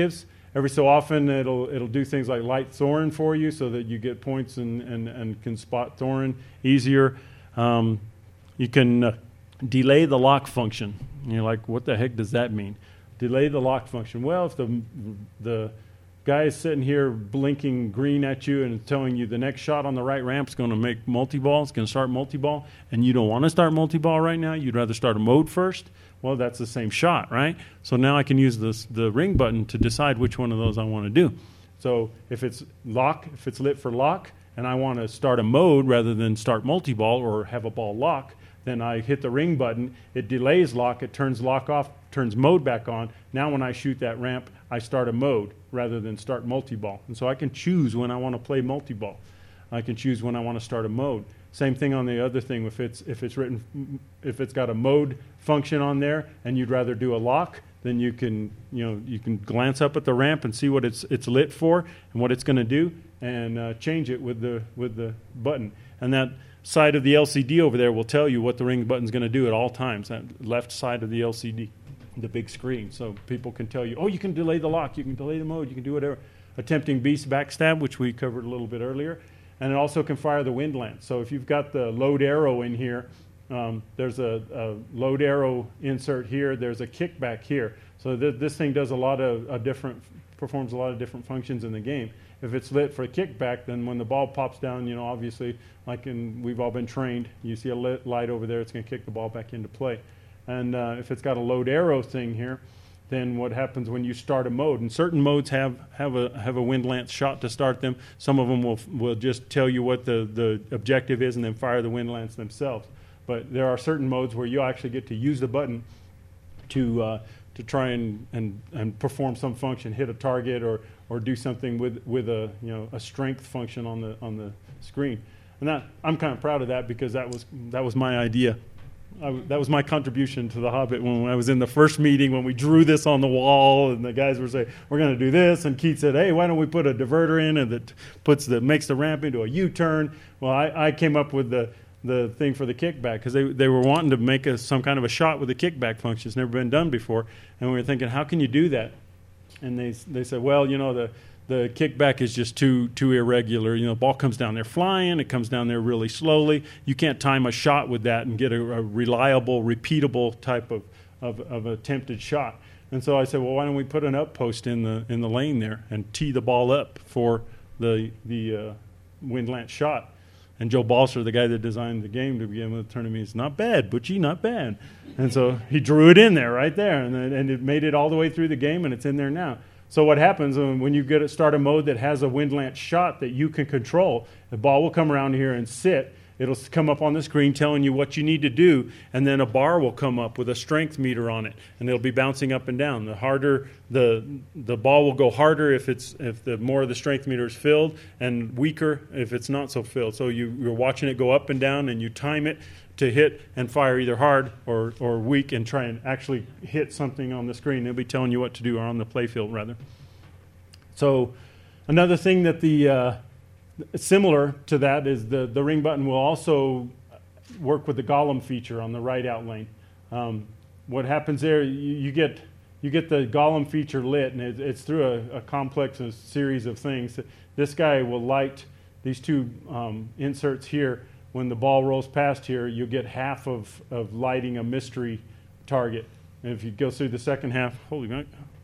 every so often it'll it'll do things like light Thorin for you so that you get points and, and, and can spot Thorin easier. Um, you can uh, delay the lock function. And you're like, what the heck does that mean? Delay the lock function. Well, if the the guy is sitting here blinking green at you and telling you the next shot on the right ramp is going to make multi-ball, it's going to start multi-ball, and you don't want to start multi-ball right now, you'd rather start a mode first, well, that's the same shot, right? So now I can use this, the ring button to decide which one of those I want to do. So if it's lock, if it's lit for lock, and I want to start a mode rather than start multi-ball or have a ball lock, then I hit the ring button, it delays lock, it turns lock off, turns mode back on. Now when I shoot that ramp, I start a mode rather than start multi-ball. And so I can choose when I want to play multi-ball. I can choose when I want to start a mode. Same thing on the other thing. If it's if it's written, if it's got a mode function on there, and you'd rather do a lock, then you can you know you can glance up at the ramp and see what it's it's lit for and what it's going to do, and uh, change it with the with the button. And that side of the L C D over there will tell you what the ring button's going to do at all times. That left side of the L C D, the big screen, so people can tell you, oh, you can delay the lock, you can delay the mode, you can do whatever. Attempting beast backstab, which we covered a little bit earlier. And it also can fire the wind lance. So if you've got the load arrow in here, um, there's a, a load arrow insert here. There's a kickback here. So th- this thing does a lot of a different, performs a lot of different functions in the game. If it's lit for a kickback, then when the ball pops down, you know, obviously, like in, we've all been trained, you see a lit light over there, it's going to kick the ball back into play. And uh, if it's got a load arrow thing here, then what happens when you start a mode? And certain modes have, have a have a wind lance shot to start them. Some of them will will just tell you what the, the objective is and then fire the wind lance themselves. But there are certain modes where you actually get to use the button to uh, to try and, and, and perform some function, hit a target or or do something with with a you know a strength function on the on the screen. And that I'm kind of proud of that because that was that was my idea. I, that was my contribution to The Hobbit when I was in the first meeting when we drew this on the wall and the guys were saying, we're going to do this. And Keith said, hey, why don't we put a diverter in and that puts the, makes the ramp into a U-turn. Well, I, I came up with the, the thing for the kickback because they, they were wanting to make a, some kind of a shot with a kickback function. It's never been done before. And we were thinking, how can you do that? And they they said, well, you know, the The kickback is just too too irregular. You know, the ball comes down there flying. It comes down there really slowly. You can't time a shot with that and get a, a reliable, repeatable type of, of, of attempted shot. And so I said, well, why don't we put an up post in the in the lane there and tee the ball up for the the uh, wind lance shot. And Joe Balser, the guy that designed the game to begin with, turned to me and said, not bad, Butchie, not bad. And so he drew it in there right there, and, and it made it all the way through the game, and it's in there now. So what happens when you get a start a mode that has a wind lance shot that you can control, the ball will come around here and sit. It'll come up on the screen telling you what you need to do, and then a bar will come up with a strength meter on it, and it'll be bouncing up and down. The harder the the ball will go harder if it's if the more of the strength meter is filled, and weaker if it's not so filled. So you, you're watching it go up and down, and you time it to hit and fire either hard or, or weak and try and actually hit something on the screen. They'll be telling you what to do, or on the playfield, rather. So another thing that the uh, similar to that is the, the ring button will also work with the Golem feature on the right out lane. Um, what happens there, you, you get you get the Golem feature lit, and it, it's through a, a complex a series of things. This guy will light these two um, inserts here. When the ball rolls past here, you get half of, of lighting a mystery target. And if you go through the second half, holy man,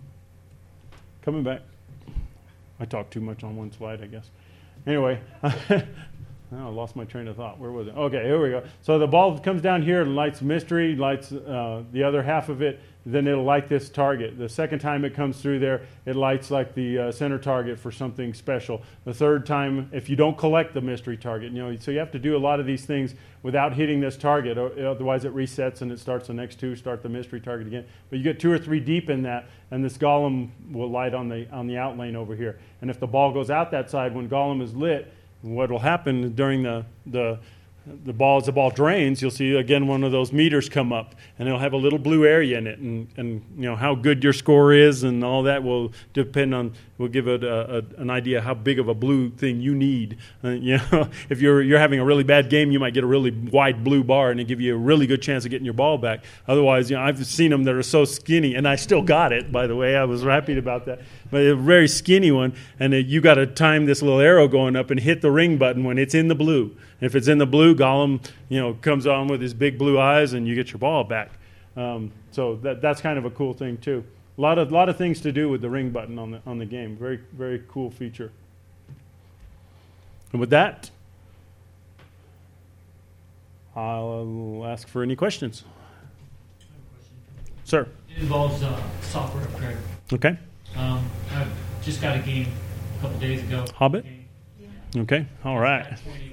coming back. I talked too much on one slide, I guess. Anyway, I lost my train of thought. Where was it? Okay, here we go. So the ball comes down here and lights mystery, lights uh, the other half of it, then it'll light this target. The second time it comes through there, it lights like the uh, center target for something special. The third time, if you don't collect the mystery target, you know, so you have to do a lot of these things without hitting this target, or, otherwise it resets and it starts the next two, start the mystery target again. But you get two or three deep in that, and this Golem will light on the on the out lane over here. And if the ball goes out that side, when Golem is lit, what will happen during the the the ball, as the ball drains, you'll see again one of those meters come up, and it'll have a little blue area in it, and, and you know how good your score is and all that will depend on, will give it a, a, an idea how big of a blue thing you need. Uh, you know, if you're you're having a really bad game, you might get a really wide blue bar, and it give you a really good chance of getting your ball back. Otherwise, you know, I've seen them that are so skinny, and I still got it, by the way. I was happy about that. but a very skinny one, and uh, you got to time this little arrow going up and hit the ring button when it's in the blue. If it's in the blue, Gollum, you know, comes on with his big blue eyes, and you get your ball back. Um, so that that's kind of a cool thing too. A lot of lot of things to do with the ring button on the on the game. Very very cool feature. And with that, I'll ask for any questions. Sir. It involves uh, software upgrade. Okay. Um, I just got a game a couple days ago. Hobbit? Yeah. Okay. All right.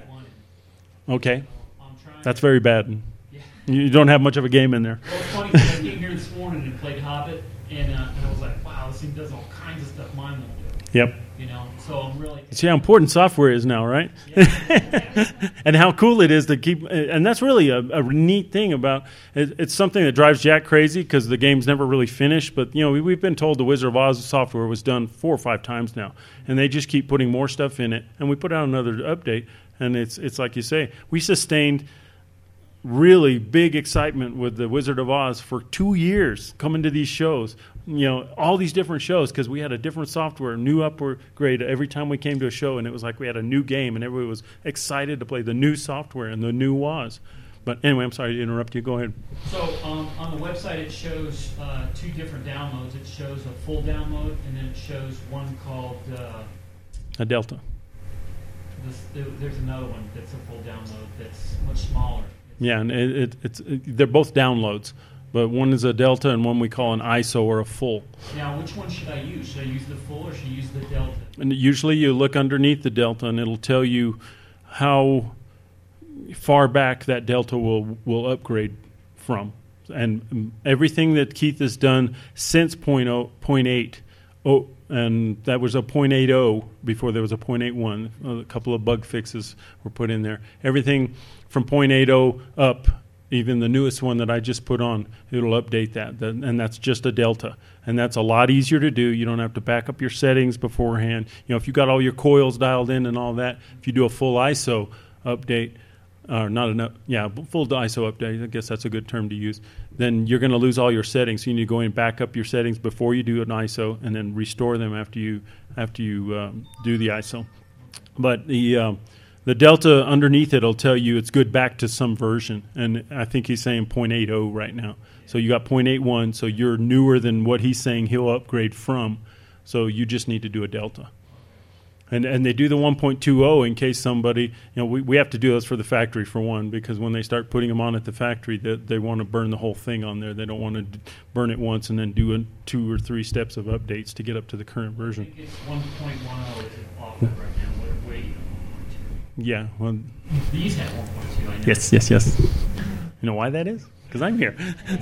So okay. I'm trying That's very bad. Yeah. You don't have much of a game in there. Well, it's funny because I came here this morning and played Hobbit, and, uh, and I was like, wow, this thing does all kinds of stuff mine won't do. Yep. You know, so I'm really... See how important software is now, right? Yeah. And how cool it is to keep... And that's really a, a neat thing about... It, it's something that drives Jack crazy because the game's never really finished. But, you know, we, we've been told the Wizard of Oz software was done four or five times now. And they just keep putting more stuff in it. And we put out another update. And it's it's like you say. We sustained really big excitement with the Wizard of Oz for two years coming to these shows. You know, all these different shows because we had a different software, new upgrade every time we came to a show, and it was like we had a new game, and everybody was excited to play the new software and the new Oz. But anyway, I'm sorry to interrupt you. Go ahead. So um, on the website, it shows uh, two different downloads. It shows a full download, and then it shows one called... Uh, a Delta. This, there's another one that's a full download that's much smaller. Yeah, and it, it, it's it, they're both downloads, but one is a Delta and one we call an I S O or a full. Now, which one should I use? Should I use the full or should I use the Delta? And usually you look underneath the Delta and it'll tell you how far back that Delta will, will upgrade from. And everything that Keith has done since point oh, point eight, oh, and that was a point eight oh before there was a point eight one. A couple of bug fixes were put in there. Everything from point eight oh up, even the newest one that I just put on, it'll update that. And that's just a Delta. And that's a lot easier to do. You don't have to back up your settings beforehand. You know, if you got all your coils dialed in and all that, if you do a full I S O update, or not enough, yeah, full I S O update, I guess that's a good term to use, then you're going to lose all your settings. So you need to go in and back up your settings before you do an I S O and then restore them after you after you um, do the I S O. But the um, the Delta underneath it will tell you it's good back to some version. And I think he's saying point eight oh right now. So you got point eight one, so you're newer than what he's saying he'll upgrade from. So you just need to do a Delta. And and they do the one point two oh in case somebody, you know, we, we have to do those for the factory for one, because when they start putting them on at the factory, they, they want to burn the whole thing on there. They don't want to d- burn it once and then do a, two or three steps of updates to get up to the current version. I think it's one point one oh is off right now. We're way one point two. Yeah. Well, these have one point two, I know. Yes, yes, yes. You know why that is? Because I'm here.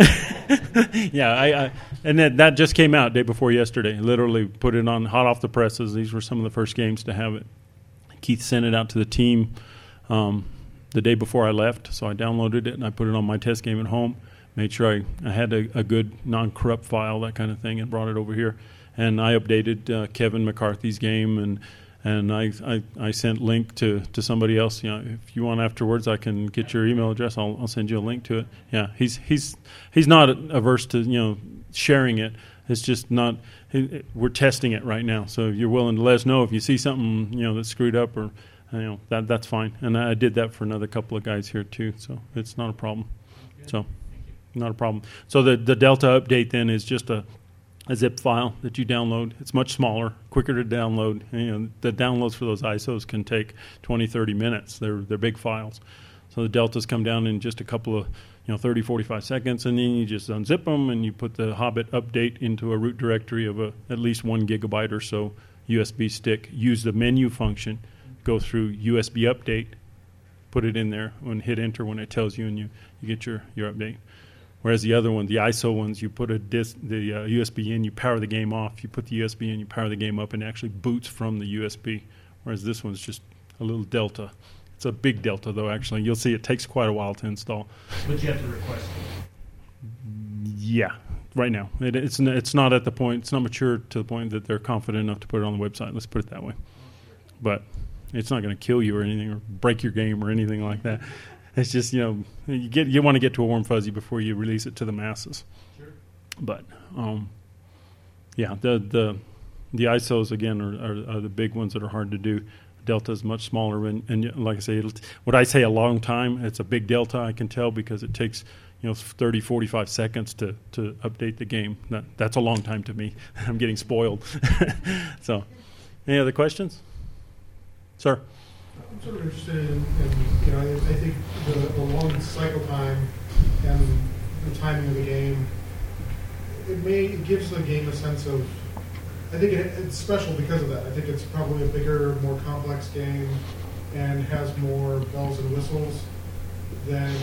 yeah, I, I and that, that just came out day before yesterday. Literally put it on hot off the presses. These were some of the first games to have it. Keith sent it out to the team um, the day before I left, so I downloaded it and I put it on my test game at home. Made sure I, I had a, a good non-corrupt file, that kind of thing, and brought it over here. And I updated uh, Kevin McCarthy's game, and and I, I, I sent link to, to somebody else. You know, if you want afterwards, I can get your email address. I'll I'll send you a link to it. Yeah, he's he's he's not averse to, you know, sharing it. It's just not. It, we're testing it right now. So if you're willing to let us know if you see something, you know, that's screwed up, or you know, that that's fine. And I did that for another couple of guys here too. So it's not a problem. So not a problem. So the the Delta update then is just a a zip file that you download. It's much smaller, quicker to download. You know, the downloads for those I S Os can take twenty, thirty minutes. They're they're big files. So the Deltas come down in just a couple of, you know, thirty, forty-five seconds, and then you just unzip them and you put the Hobbit update into a root directory of a, at least one gigabyte or so U S B stick. Use the menu function, go through U S B update, put it in there, and hit enter when it tells you, and you, you get your, your update. Whereas the other one, the I S O ones, you put a disc, the uh, U S B in, you power the game off. You put the U S B in, you power the game up, and it actually boots from the U S B. Whereas this one's just a little Delta. It's a big Delta, though, actually. You'll see it takes quite a while to install. But you have to request it. Yeah, right now. It, it's, n- it's not at the point, it's not mature to the point that they're confident enough to put it on the website. Let's put it that way. But it's not going to kill you or anything, or break your game or anything like that. It's just, you know, you get you want to get to a warm fuzzy before you release it to the masses. Sure. But um, yeah, the the the I S Os again are, are, are the big ones that are hard to do. Delta is much smaller, and, and like I say, it'll, when I say a long time, it's a big delta. I can tell because it takes you know thirty, forty-five seconds to, to update the game. That, that's a long time to me. I'm getting spoiled. So, any other questions, sir? I'm sort of interested in, in you know, I, I think the, the long cycle time and the timing of the game. It may it gives the game a sense of. I think it, it's special because of that. I think it's probably a bigger, more complex game, and has more bells and whistles than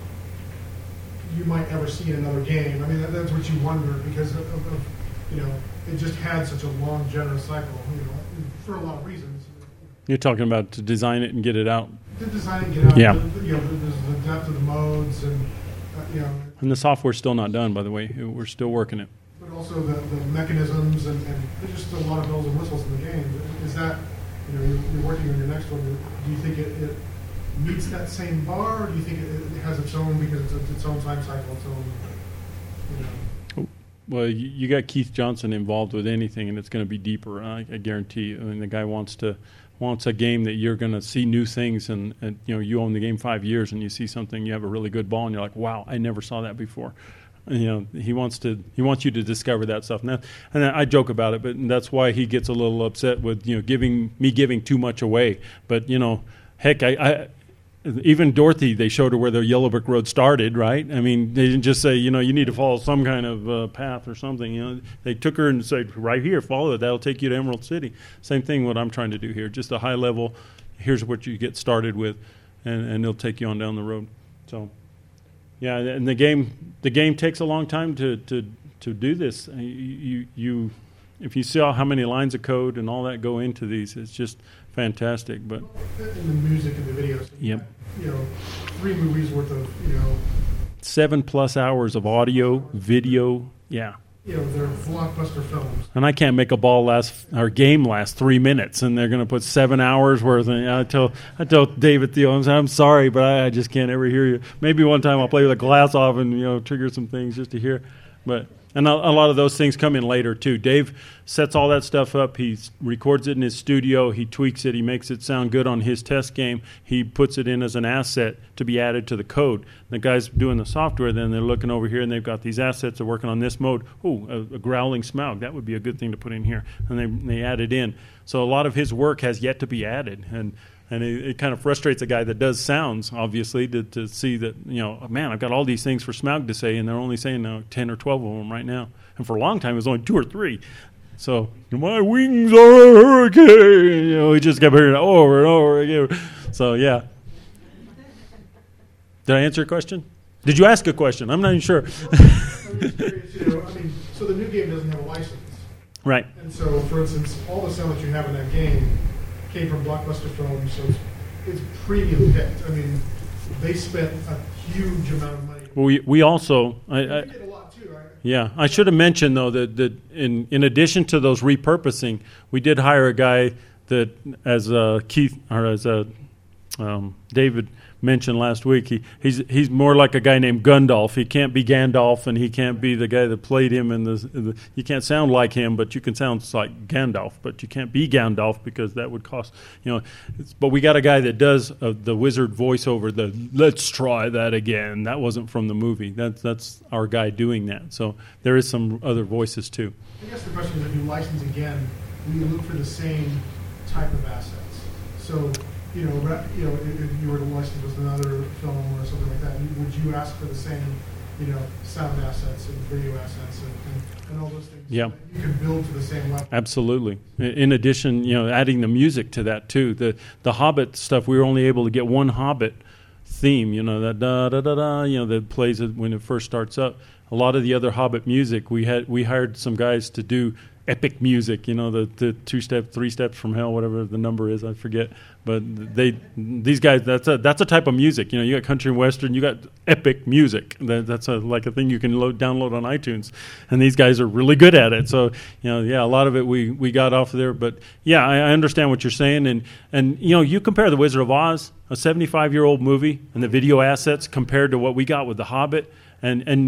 you might ever see in another game. I mean, that, that's what you wonder because of, of, of, you know, it just had such a long, generous cycle. You know, for a lot of reasons. You're talking about to design it and get it out. To design and get out. Yeah. The, you know, there's the depth of the modes and uh, you know. And the software's still not done, by the way. We're still working it. But also the, the mechanisms and, and there's just a lot of bells and whistles in the game. Is that, you know, you're, you're working on your next one, do you think it, it meets that same bar, or do you think it, it has its own, because it's its own time cycle, its own, you know? Well, you, you got Keith Johnson involved with anything, and it's going to be deeper, I, I guarantee you. I mean, the guy wants to wants a game that you're going to see new things, and, and, you know, you own the game five years, and you see something, you have a really good ball, and you're like, wow, I never saw that before. You know, he wants to. He wants you to discover that stuff, and, that, and I joke about it, but that's why he gets a little upset with you know giving me giving too much away. But you know, heck, I, I even Dorothy, they showed her where the Yellow Brick Road started, right? I mean, they didn't just say you know you need to follow some kind of uh, path or something. You know, they took her and said right here, follow it. That'll take you to Emerald City. Same thing. What I'm trying to do here, just a high level. Here's what you get started with, and and it'll take you on down the road. So. Yeah, and the game the game takes a long time to, to, to do this. You, you you if you saw how many lines of code and all that go into these, it's just fantastic. But in the music and the videos, yep, you know, three movies worth of you know, seven plus hours of audio, video, yeah. You know, they're blockbuster films. And I can't make a ball last or game last three minutes, and they're going to put seven hours worth. And I tell I tell David Theo, I'm sorry, but I, I just can't ever hear you. Maybe one time I'll play with the glass off and you know trigger some things just to hear, but. And a, a lot of those things come in later, too. Dave sets all that stuff up. He records it in his studio. He tweaks it. He makes it sound good on his test game. He puts it in as an asset to be added to the code. The guys doing the software, then they're looking over here, and they've got these assets. They're working on this mode. Oh, a, a growling Smaug. That would be a good thing to put in here. And they, they add it in. So a lot of his work has yet to be added. And And it, it kind of frustrates a guy that does sounds, obviously, to, to see that, you know, man, I've got all these things for Smaug to say, and they're only saying uh, ten or twelve of them right now. And for a long time, it was only two or three. So, my wings are a hurricane. You know, he just kept hearing it over and over again. So, yeah. Did I answer your question? Did you ask a question? I'm not even sure. I'm just curious, you know, I mean, so the new game doesn't have a license. Right. And so, for instance, all the sound that you have in that game came from Blockbuster Films, so it's, it's premium picked. I mean, they spent a huge amount of money. Well, we we also I, I, did a lot too, right? Yeah, I should have mentioned though that, that in in addition to those repurposing, we did hire a guy that as uh, Keith or as uh, um, David mentioned last week. He he's he's more like a guy named Gundalf. He can't be Gandalf, and he can't be the guy that played him in the, in the. You can't sound like him, but you can sound like Gandalf. But you can't be Gandalf because that would cost. You know, it's, but we got a guy that does uh, the wizard voiceover. The let's try that again. That wasn't from the movie. That's that's our guy doing that. So there is some other voices too. I guess the question is, if you license again, will you look for the same type of assets? So. You know, re, you know, if, if you were to license with another film or something like that, would you ask for the same, you know, sound assets and video assets and, and, and all those things? Yeah. So you can build to the same level. Absolutely. In addition, you know, adding the music to that too. The the Hobbit stuff, we were only able to get one Hobbit theme. You know, that da da da da. You know, that plays it when it first starts up. A lot of the other Hobbit music, we had we hired some guys to do epic music, you know, the, the two step, three steps from hell, whatever the number is, I forget. But they, these guys, that's a that's a type of music. You know, you got country and western, you got epic music. That, that's a, like a thing you can load, download on iTunes, and these guys are really good at it. So, you know, yeah, a lot of it we, we got off of there. But yeah, I, I understand what you're saying, and and you know, you compare The Wizard of Oz, a seventy-five year old movie, and the video assets compared to what we got with The Hobbit, and and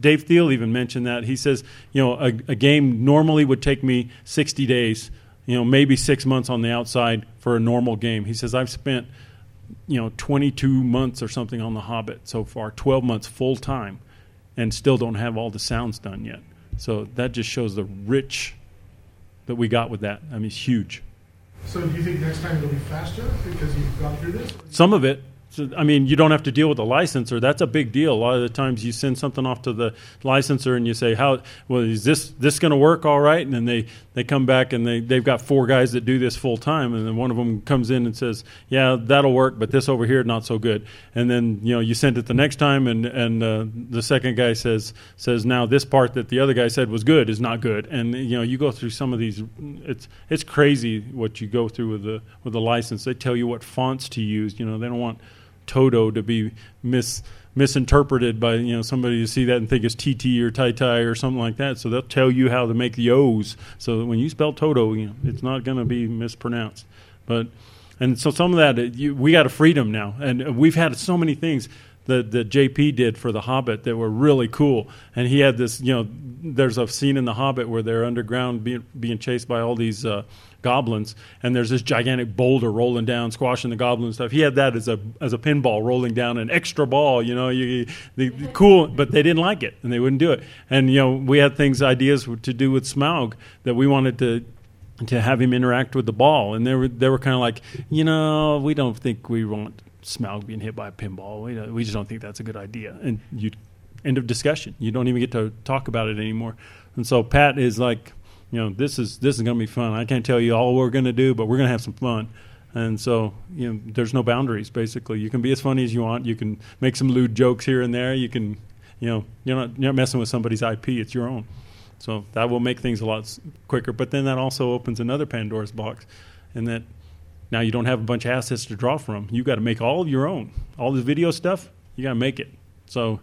Dave Thiel even mentioned that. He says, you know, a, a game normally would take me sixty days, you know, maybe six months on the outside for a normal game. He says, I've spent, you know, twenty-two months or something on The Hobbit so far, twelve months full time, and still don't have all the sounds done yet. So that just shows the rich that we got with that. I mean, it's huge. So do you think next time it'll be faster because you've gone through this? Some of it. So, I mean, you don't have to deal with the licensor. That's a big deal. A lot of the times you send something off to the licensor and you say, "How well is this this going to work all right?" And then they, they come back and they, they've got four guys that do this full time. And then one of them comes in and says, "Yeah, that'll work, but this over here, not so good." And then, you know, you send it the next time and, and uh, the second guy says, says, "Now this part that the other guy said was good is not good." And, you know, you go through some of these. It's it's crazy what you go through with the with the license. They tell you what fonts to use. You know, they don't want Toto to be mis misinterpreted by, you know, somebody to see that and think it's T T or Tai Tai or something like that. So they'll tell you how to make the O's. So that when you spell Toto, you know, it's not going to be mispronounced. But and so some of that it, you, we got a freedom now, and we've had so many things that that J P did for The Hobbit that were really cool. And he had this, you know, there's a scene in The Hobbit where they're underground being being chased by all these Uh, goblins, and there's this gigantic boulder rolling down, squashing the goblin and stuff. He had that as a as a pinball rolling down, an extra ball, you know, you, the, the cool, but they didn't like it and they wouldn't do it. And you know, we had things, ideas to do with Smaug that we wanted to to have him interact with the ball, and they were they were kind of like, you know, we don't think we want Smaug being hit by a pinball. We don't, we just don't think that's a good idea. And you end of discussion. You don't even get to talk about it anymore. And so Pat is like, you know, this is this is going to be fun. I can't tell you all we're going to do, but we're going to have some fun. And so, you know, there's no boundaries, basically. You can be as funny as you want. You can make some lewd jokes here and there. You can, you know, you're not, you're not messing with somebody's I P. It's your own. So that will make things a lot quicker. But then that also opens another Pandora's box, in that now you don't have a bunch of assets to draw from. You got to make all of your own. All the video stuff, you got to make it. So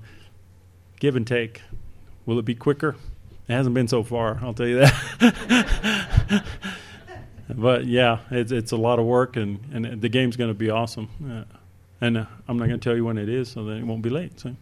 give and take. Will it be quicker? It hasn't been so far, I'll tell you that. But yeah, it's it's a lot of work, and, and the game's going to be awesome. Uh, and uh, I'm not going to tell you when it is, so that it won't be late. So.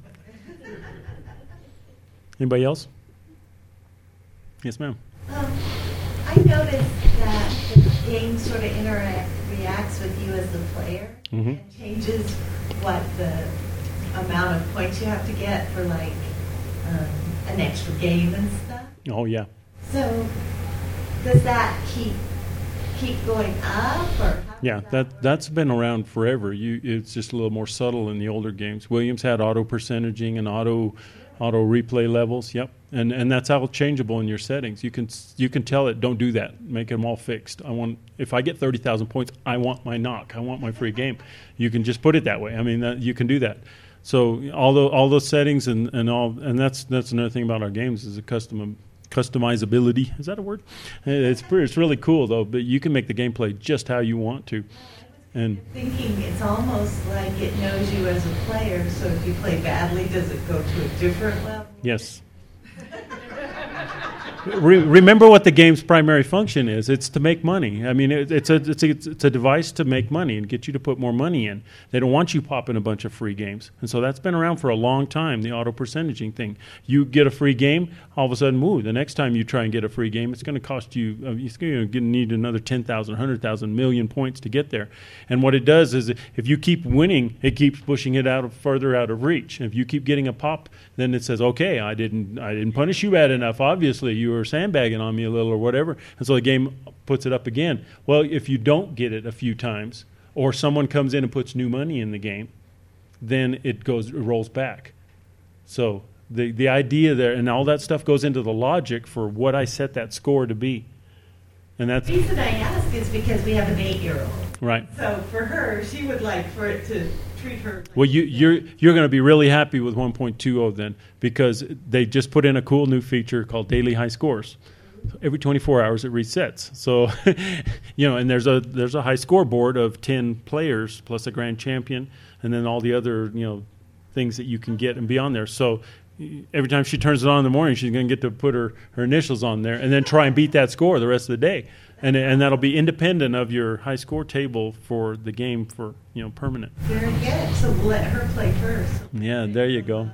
Anybody else? Yes, ma'am. Um, I noticed that the game sort of interact, reacts with you as the player, mm-hmm. and changes what the amount of points you have to get for, like, um, an extra game and stuff. Oh, yeah. So does that keep keep going up? Or yeah, that, that that's been around forever. You, it's just a little more subtle in the older games. Williams had auto percentaging and auto auto replay levels. Yep, and and that's all changeable in your settings. You can you can tell it, don't do that. Make them all fixed. I want if I get thirty thousand points, I want my knock. I want my free game. You can just put it that way. I mean, that, you can do that. So all the, all those settings and, and all and that's that's another thing about our games is a custom. Customizability, is that a word? It's pretty, it's really cool though. But you can make the gameplay just how you want to. And thinking it's almost like it knows you as a player. So if you play badly, does it go to a different level? Yes. Re- remember what the game's primary function is. It's to make money. I mean, it, it's a it's a it's a device to make money and get you to put more money in. They don't want you popping a bunch of free games, and so that's been around for a long time. The auto percentaging thing. You get a free game, all of a sudden, ooh, the next time you try and get a free game, it's going to cost you. Uh, you're going to need another ten thousand, hundred thousand, million points to get there. And what it does is, if you keep winning, it keeps pushing it out of, further out of reach. And if you keep getting a pop, then it says, okay, I didn't I didn't punish you bad enough. Obviously, you were sandbagging on me a little or whatever, and so the game puts it up again. Well, if you don't get it a few times, or someone comes in and puts new money in the game, then it goes it rolls back. So the the idea there, and all that stuff goes into the logic for what I set that score to be. And that's the reason I ask is because we have an eight-year-old. Right. So for her, she would like for it to treat her. Like well, you, you're you're going to be really happy with one point two oh then, because they just put in a cool new feature called Daily High Scores. Every twenty-four hours it resets. So, you know, and there's a there's a high scoreboard of ten players plus a grand champion, and then all the other, you know, things that you can get and be on there. So every time she turns it on in the morning, she's going to get to put her, her initials on there and then try and beat that score the rest of the day. And and that'll be independent of your high score table for the game for, you know, permanent. Very good. So we'll let her play first. Yeah, there you go.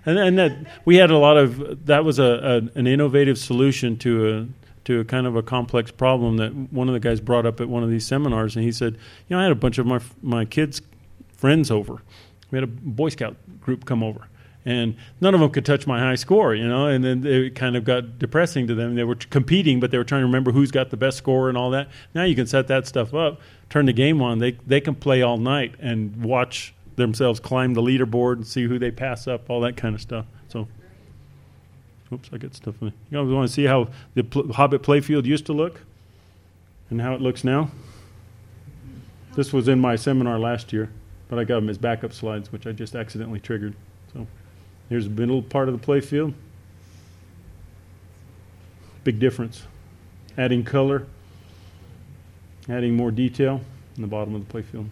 and and that we had a lot of that was a, a an innovative solution to a to a kind of a complex problem that one of the guys brought up at one of these seminars, and he said, you know, I had a bunch of my my kids' friends over. We had a Boy Scout group come over, and none of them could touch my high score, you know, and then it kind of got depressing to them. They were competing, but they were trying to remember who's got the best score and all that. Now you can set that stuff up, turn the game on. They they can play all night and watch themselves climb the leaderboard and see who they pass up, all that kind of stuff. So, oops, I got stuff in there. You guys want to see how the pl- Hobbit playfield used to look and how it looks now? This was in my seminar last year, but I got them as backup slides, which I just accidentally triggered. So here's a middle part of the playfield. Big difference. Adding color, adding more detail in the bottom of the playfield.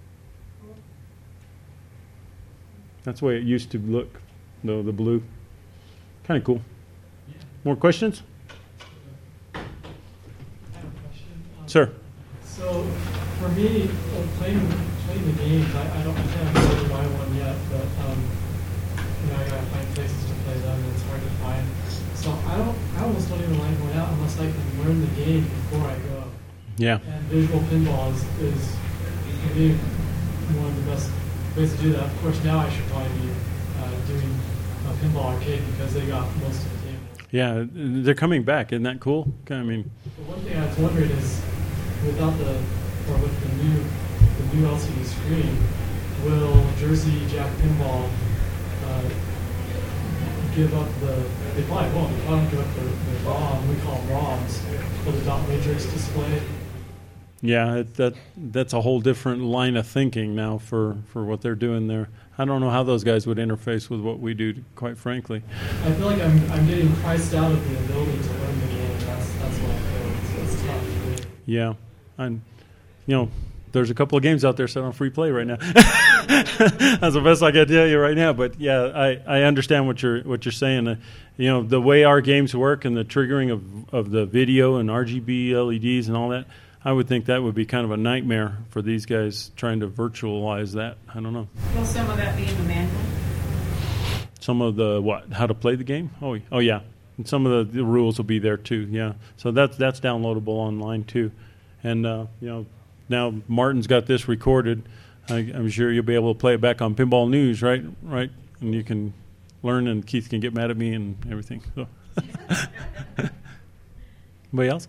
That's the way it used to look, the, the blue. Kind of cool. More questions? I have a question. Um, Sir. So, for me, uh, playing playing the games, I, I don't I can't afford to buy one yet, but um, you know, I gotta find places to play them, and it's hard to find. So I don't, I almost don't even like going out unless I can learn the game before I go. Yeah. And visual pinball is, is for me one of the best ways to do that. Of course, now I should probably be uh, doing a pinball arcade because they got most of the tables. Yeah, they're coming back. Isn't that cool? I mean, But one thing I was wondering is, without the, or with the new, the new L C D screen, will Jersey Jack Pinball uh, give up the? They probably won't. They probably give up the, the ROM. We call them ROMs for the dot matrix display. yeah, it, that that's a whole different line of thinking now for, for what they're doing there. I don't know how those guys would interface with what we do, quite frankly. I feel like I'm I'm getting priced out of the ability to learn the game. That's that's what I feel. It's, it's tough. Really. Yeah, and you know, there's a couple of games out there set on free play right now. That's the best I can tell you right now. But yeah, I, I understand what you're what you're saying. Uh, you know, the way our games work and the triggering of of the video and R G B L E Ds and all that, I would think that would be kind of a nightmare for these guys trying to virtualize that. I don't know. Will some of that be in the manual? Some of the what? How to play the game? Oh, oh yeah. And some of the, the rules will be there too. Yeah. So that's that's downloadable online too. And uh, you know, now Martin's got this recorded. I, I'm sure you'll be able to play it back on Pinball News, right? Right. And you can learn, and Keith can get mad at me and everything. So. Anybody else?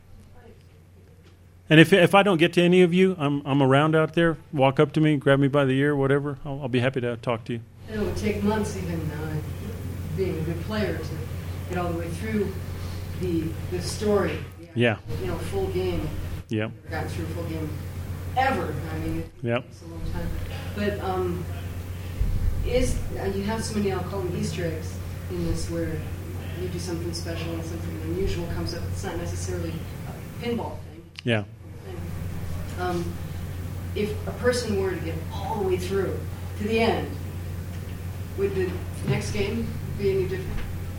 And if if I don't get to any of you, I'm I'm around out there. Walk up to me, grab me by the ear, whatever. I'll, I'll be happy to talk to you. It would take months, even uh, being a good player, to get all the way through the the story. The, Yeah. You know, full game. Yeah. Never got through full game ever. I mean, it Yep. takes a long time. But um, is uh, you have so many, I'll call them Easter eggs in this, where you do something special and something unusual comes up. It's not necessarily a pinball thing. Yeah. Um, if a person were to get all the way through to the end, would the next game be any different?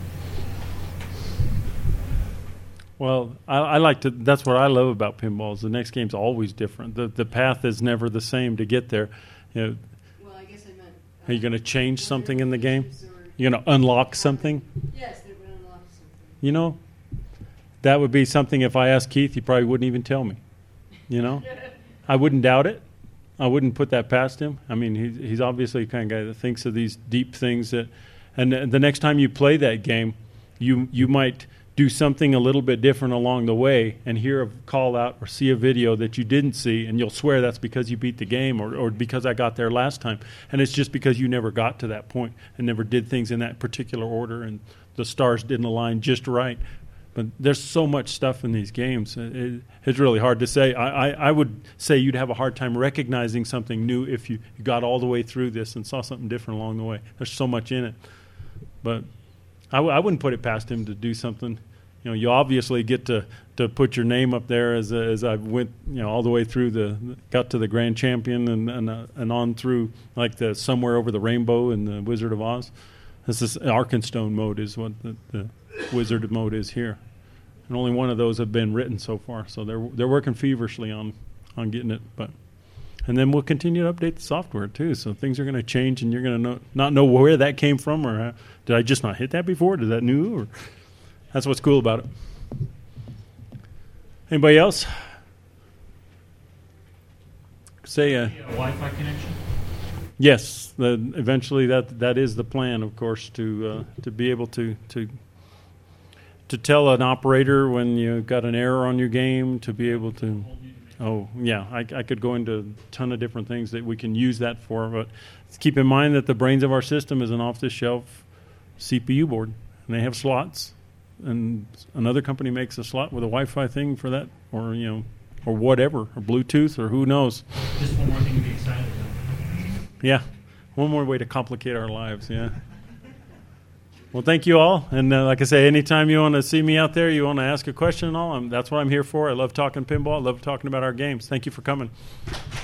Well, I, I like to. That's what I love about pinballs. The next game's always different. The the path is never the same to get there. You know, Well, I guess I meant. are you going to change something in the game? You're going to unlock something? Yes, they would unlock something. You know, that would be something. If I asked Keith, he probably wouldn't even tell me. You know, I wouldn't doubt it. I wouldn't put that past him. I mean, he's he's obviously the kind of guy that thinks of these deep things. That, and the next time you play that game, you you might do something a little bit different along the way and hear a call out or see a video that you didn't see, and you'll swear that's because you beat the game or, or because I got there last time. And it's just because you never got to that point and never did things in that particular order, and the stars didn't align just right. But there's so much stuff in these games. It, it's really hard to say. I, I, I would say you'd have a hard time recognizing something new if you got all the way through this and saw something different along the way. There's so much in it. But I, w- I wouldn't put it past him to do something. You know, you obviously get to, to put your name up there as as I went, you know, all the way through the got to the Grand Champion and and, uh, and on through like the Somewhere Over the Rainbow and the Wizard of Oz. This is Arkenstone mode is what the, the Wizard mode is here, and only one of those have been written so far. So they're they're working feverishly on on getting it. But And then we'll continue to update the software, too. So things are going to change, and you're going to know, not know where that came from, or uh, did I just not hit that before? Is that new? Or that's what's cool about it. Anybody else? Say uh, A Wi-Fi connection? yes. The, eventually, that that is the plan, of course, to uh, to be able to to to tell an operator when you've got an error on your game, to be able to. Oh, yeah, I, I could go into a ton of different things that we can use that for, but keep in mind that the brains of our system is an off-the-shelf C P U board, and they have slots, and another company makes a slot with a Wi-Fi thing for that, or, you know, or whatever, or Bluetooth, or who knows. Just one more thing to be excited about. Yeah, one more way to complicate our lives, yeah. Well, thank you all. And uh, like I say, anytime you want to see me out there, you want to ask a question and all, I'm, that's what I'm here for. I love talking pinball. I love talking about our games. Thank you for coming.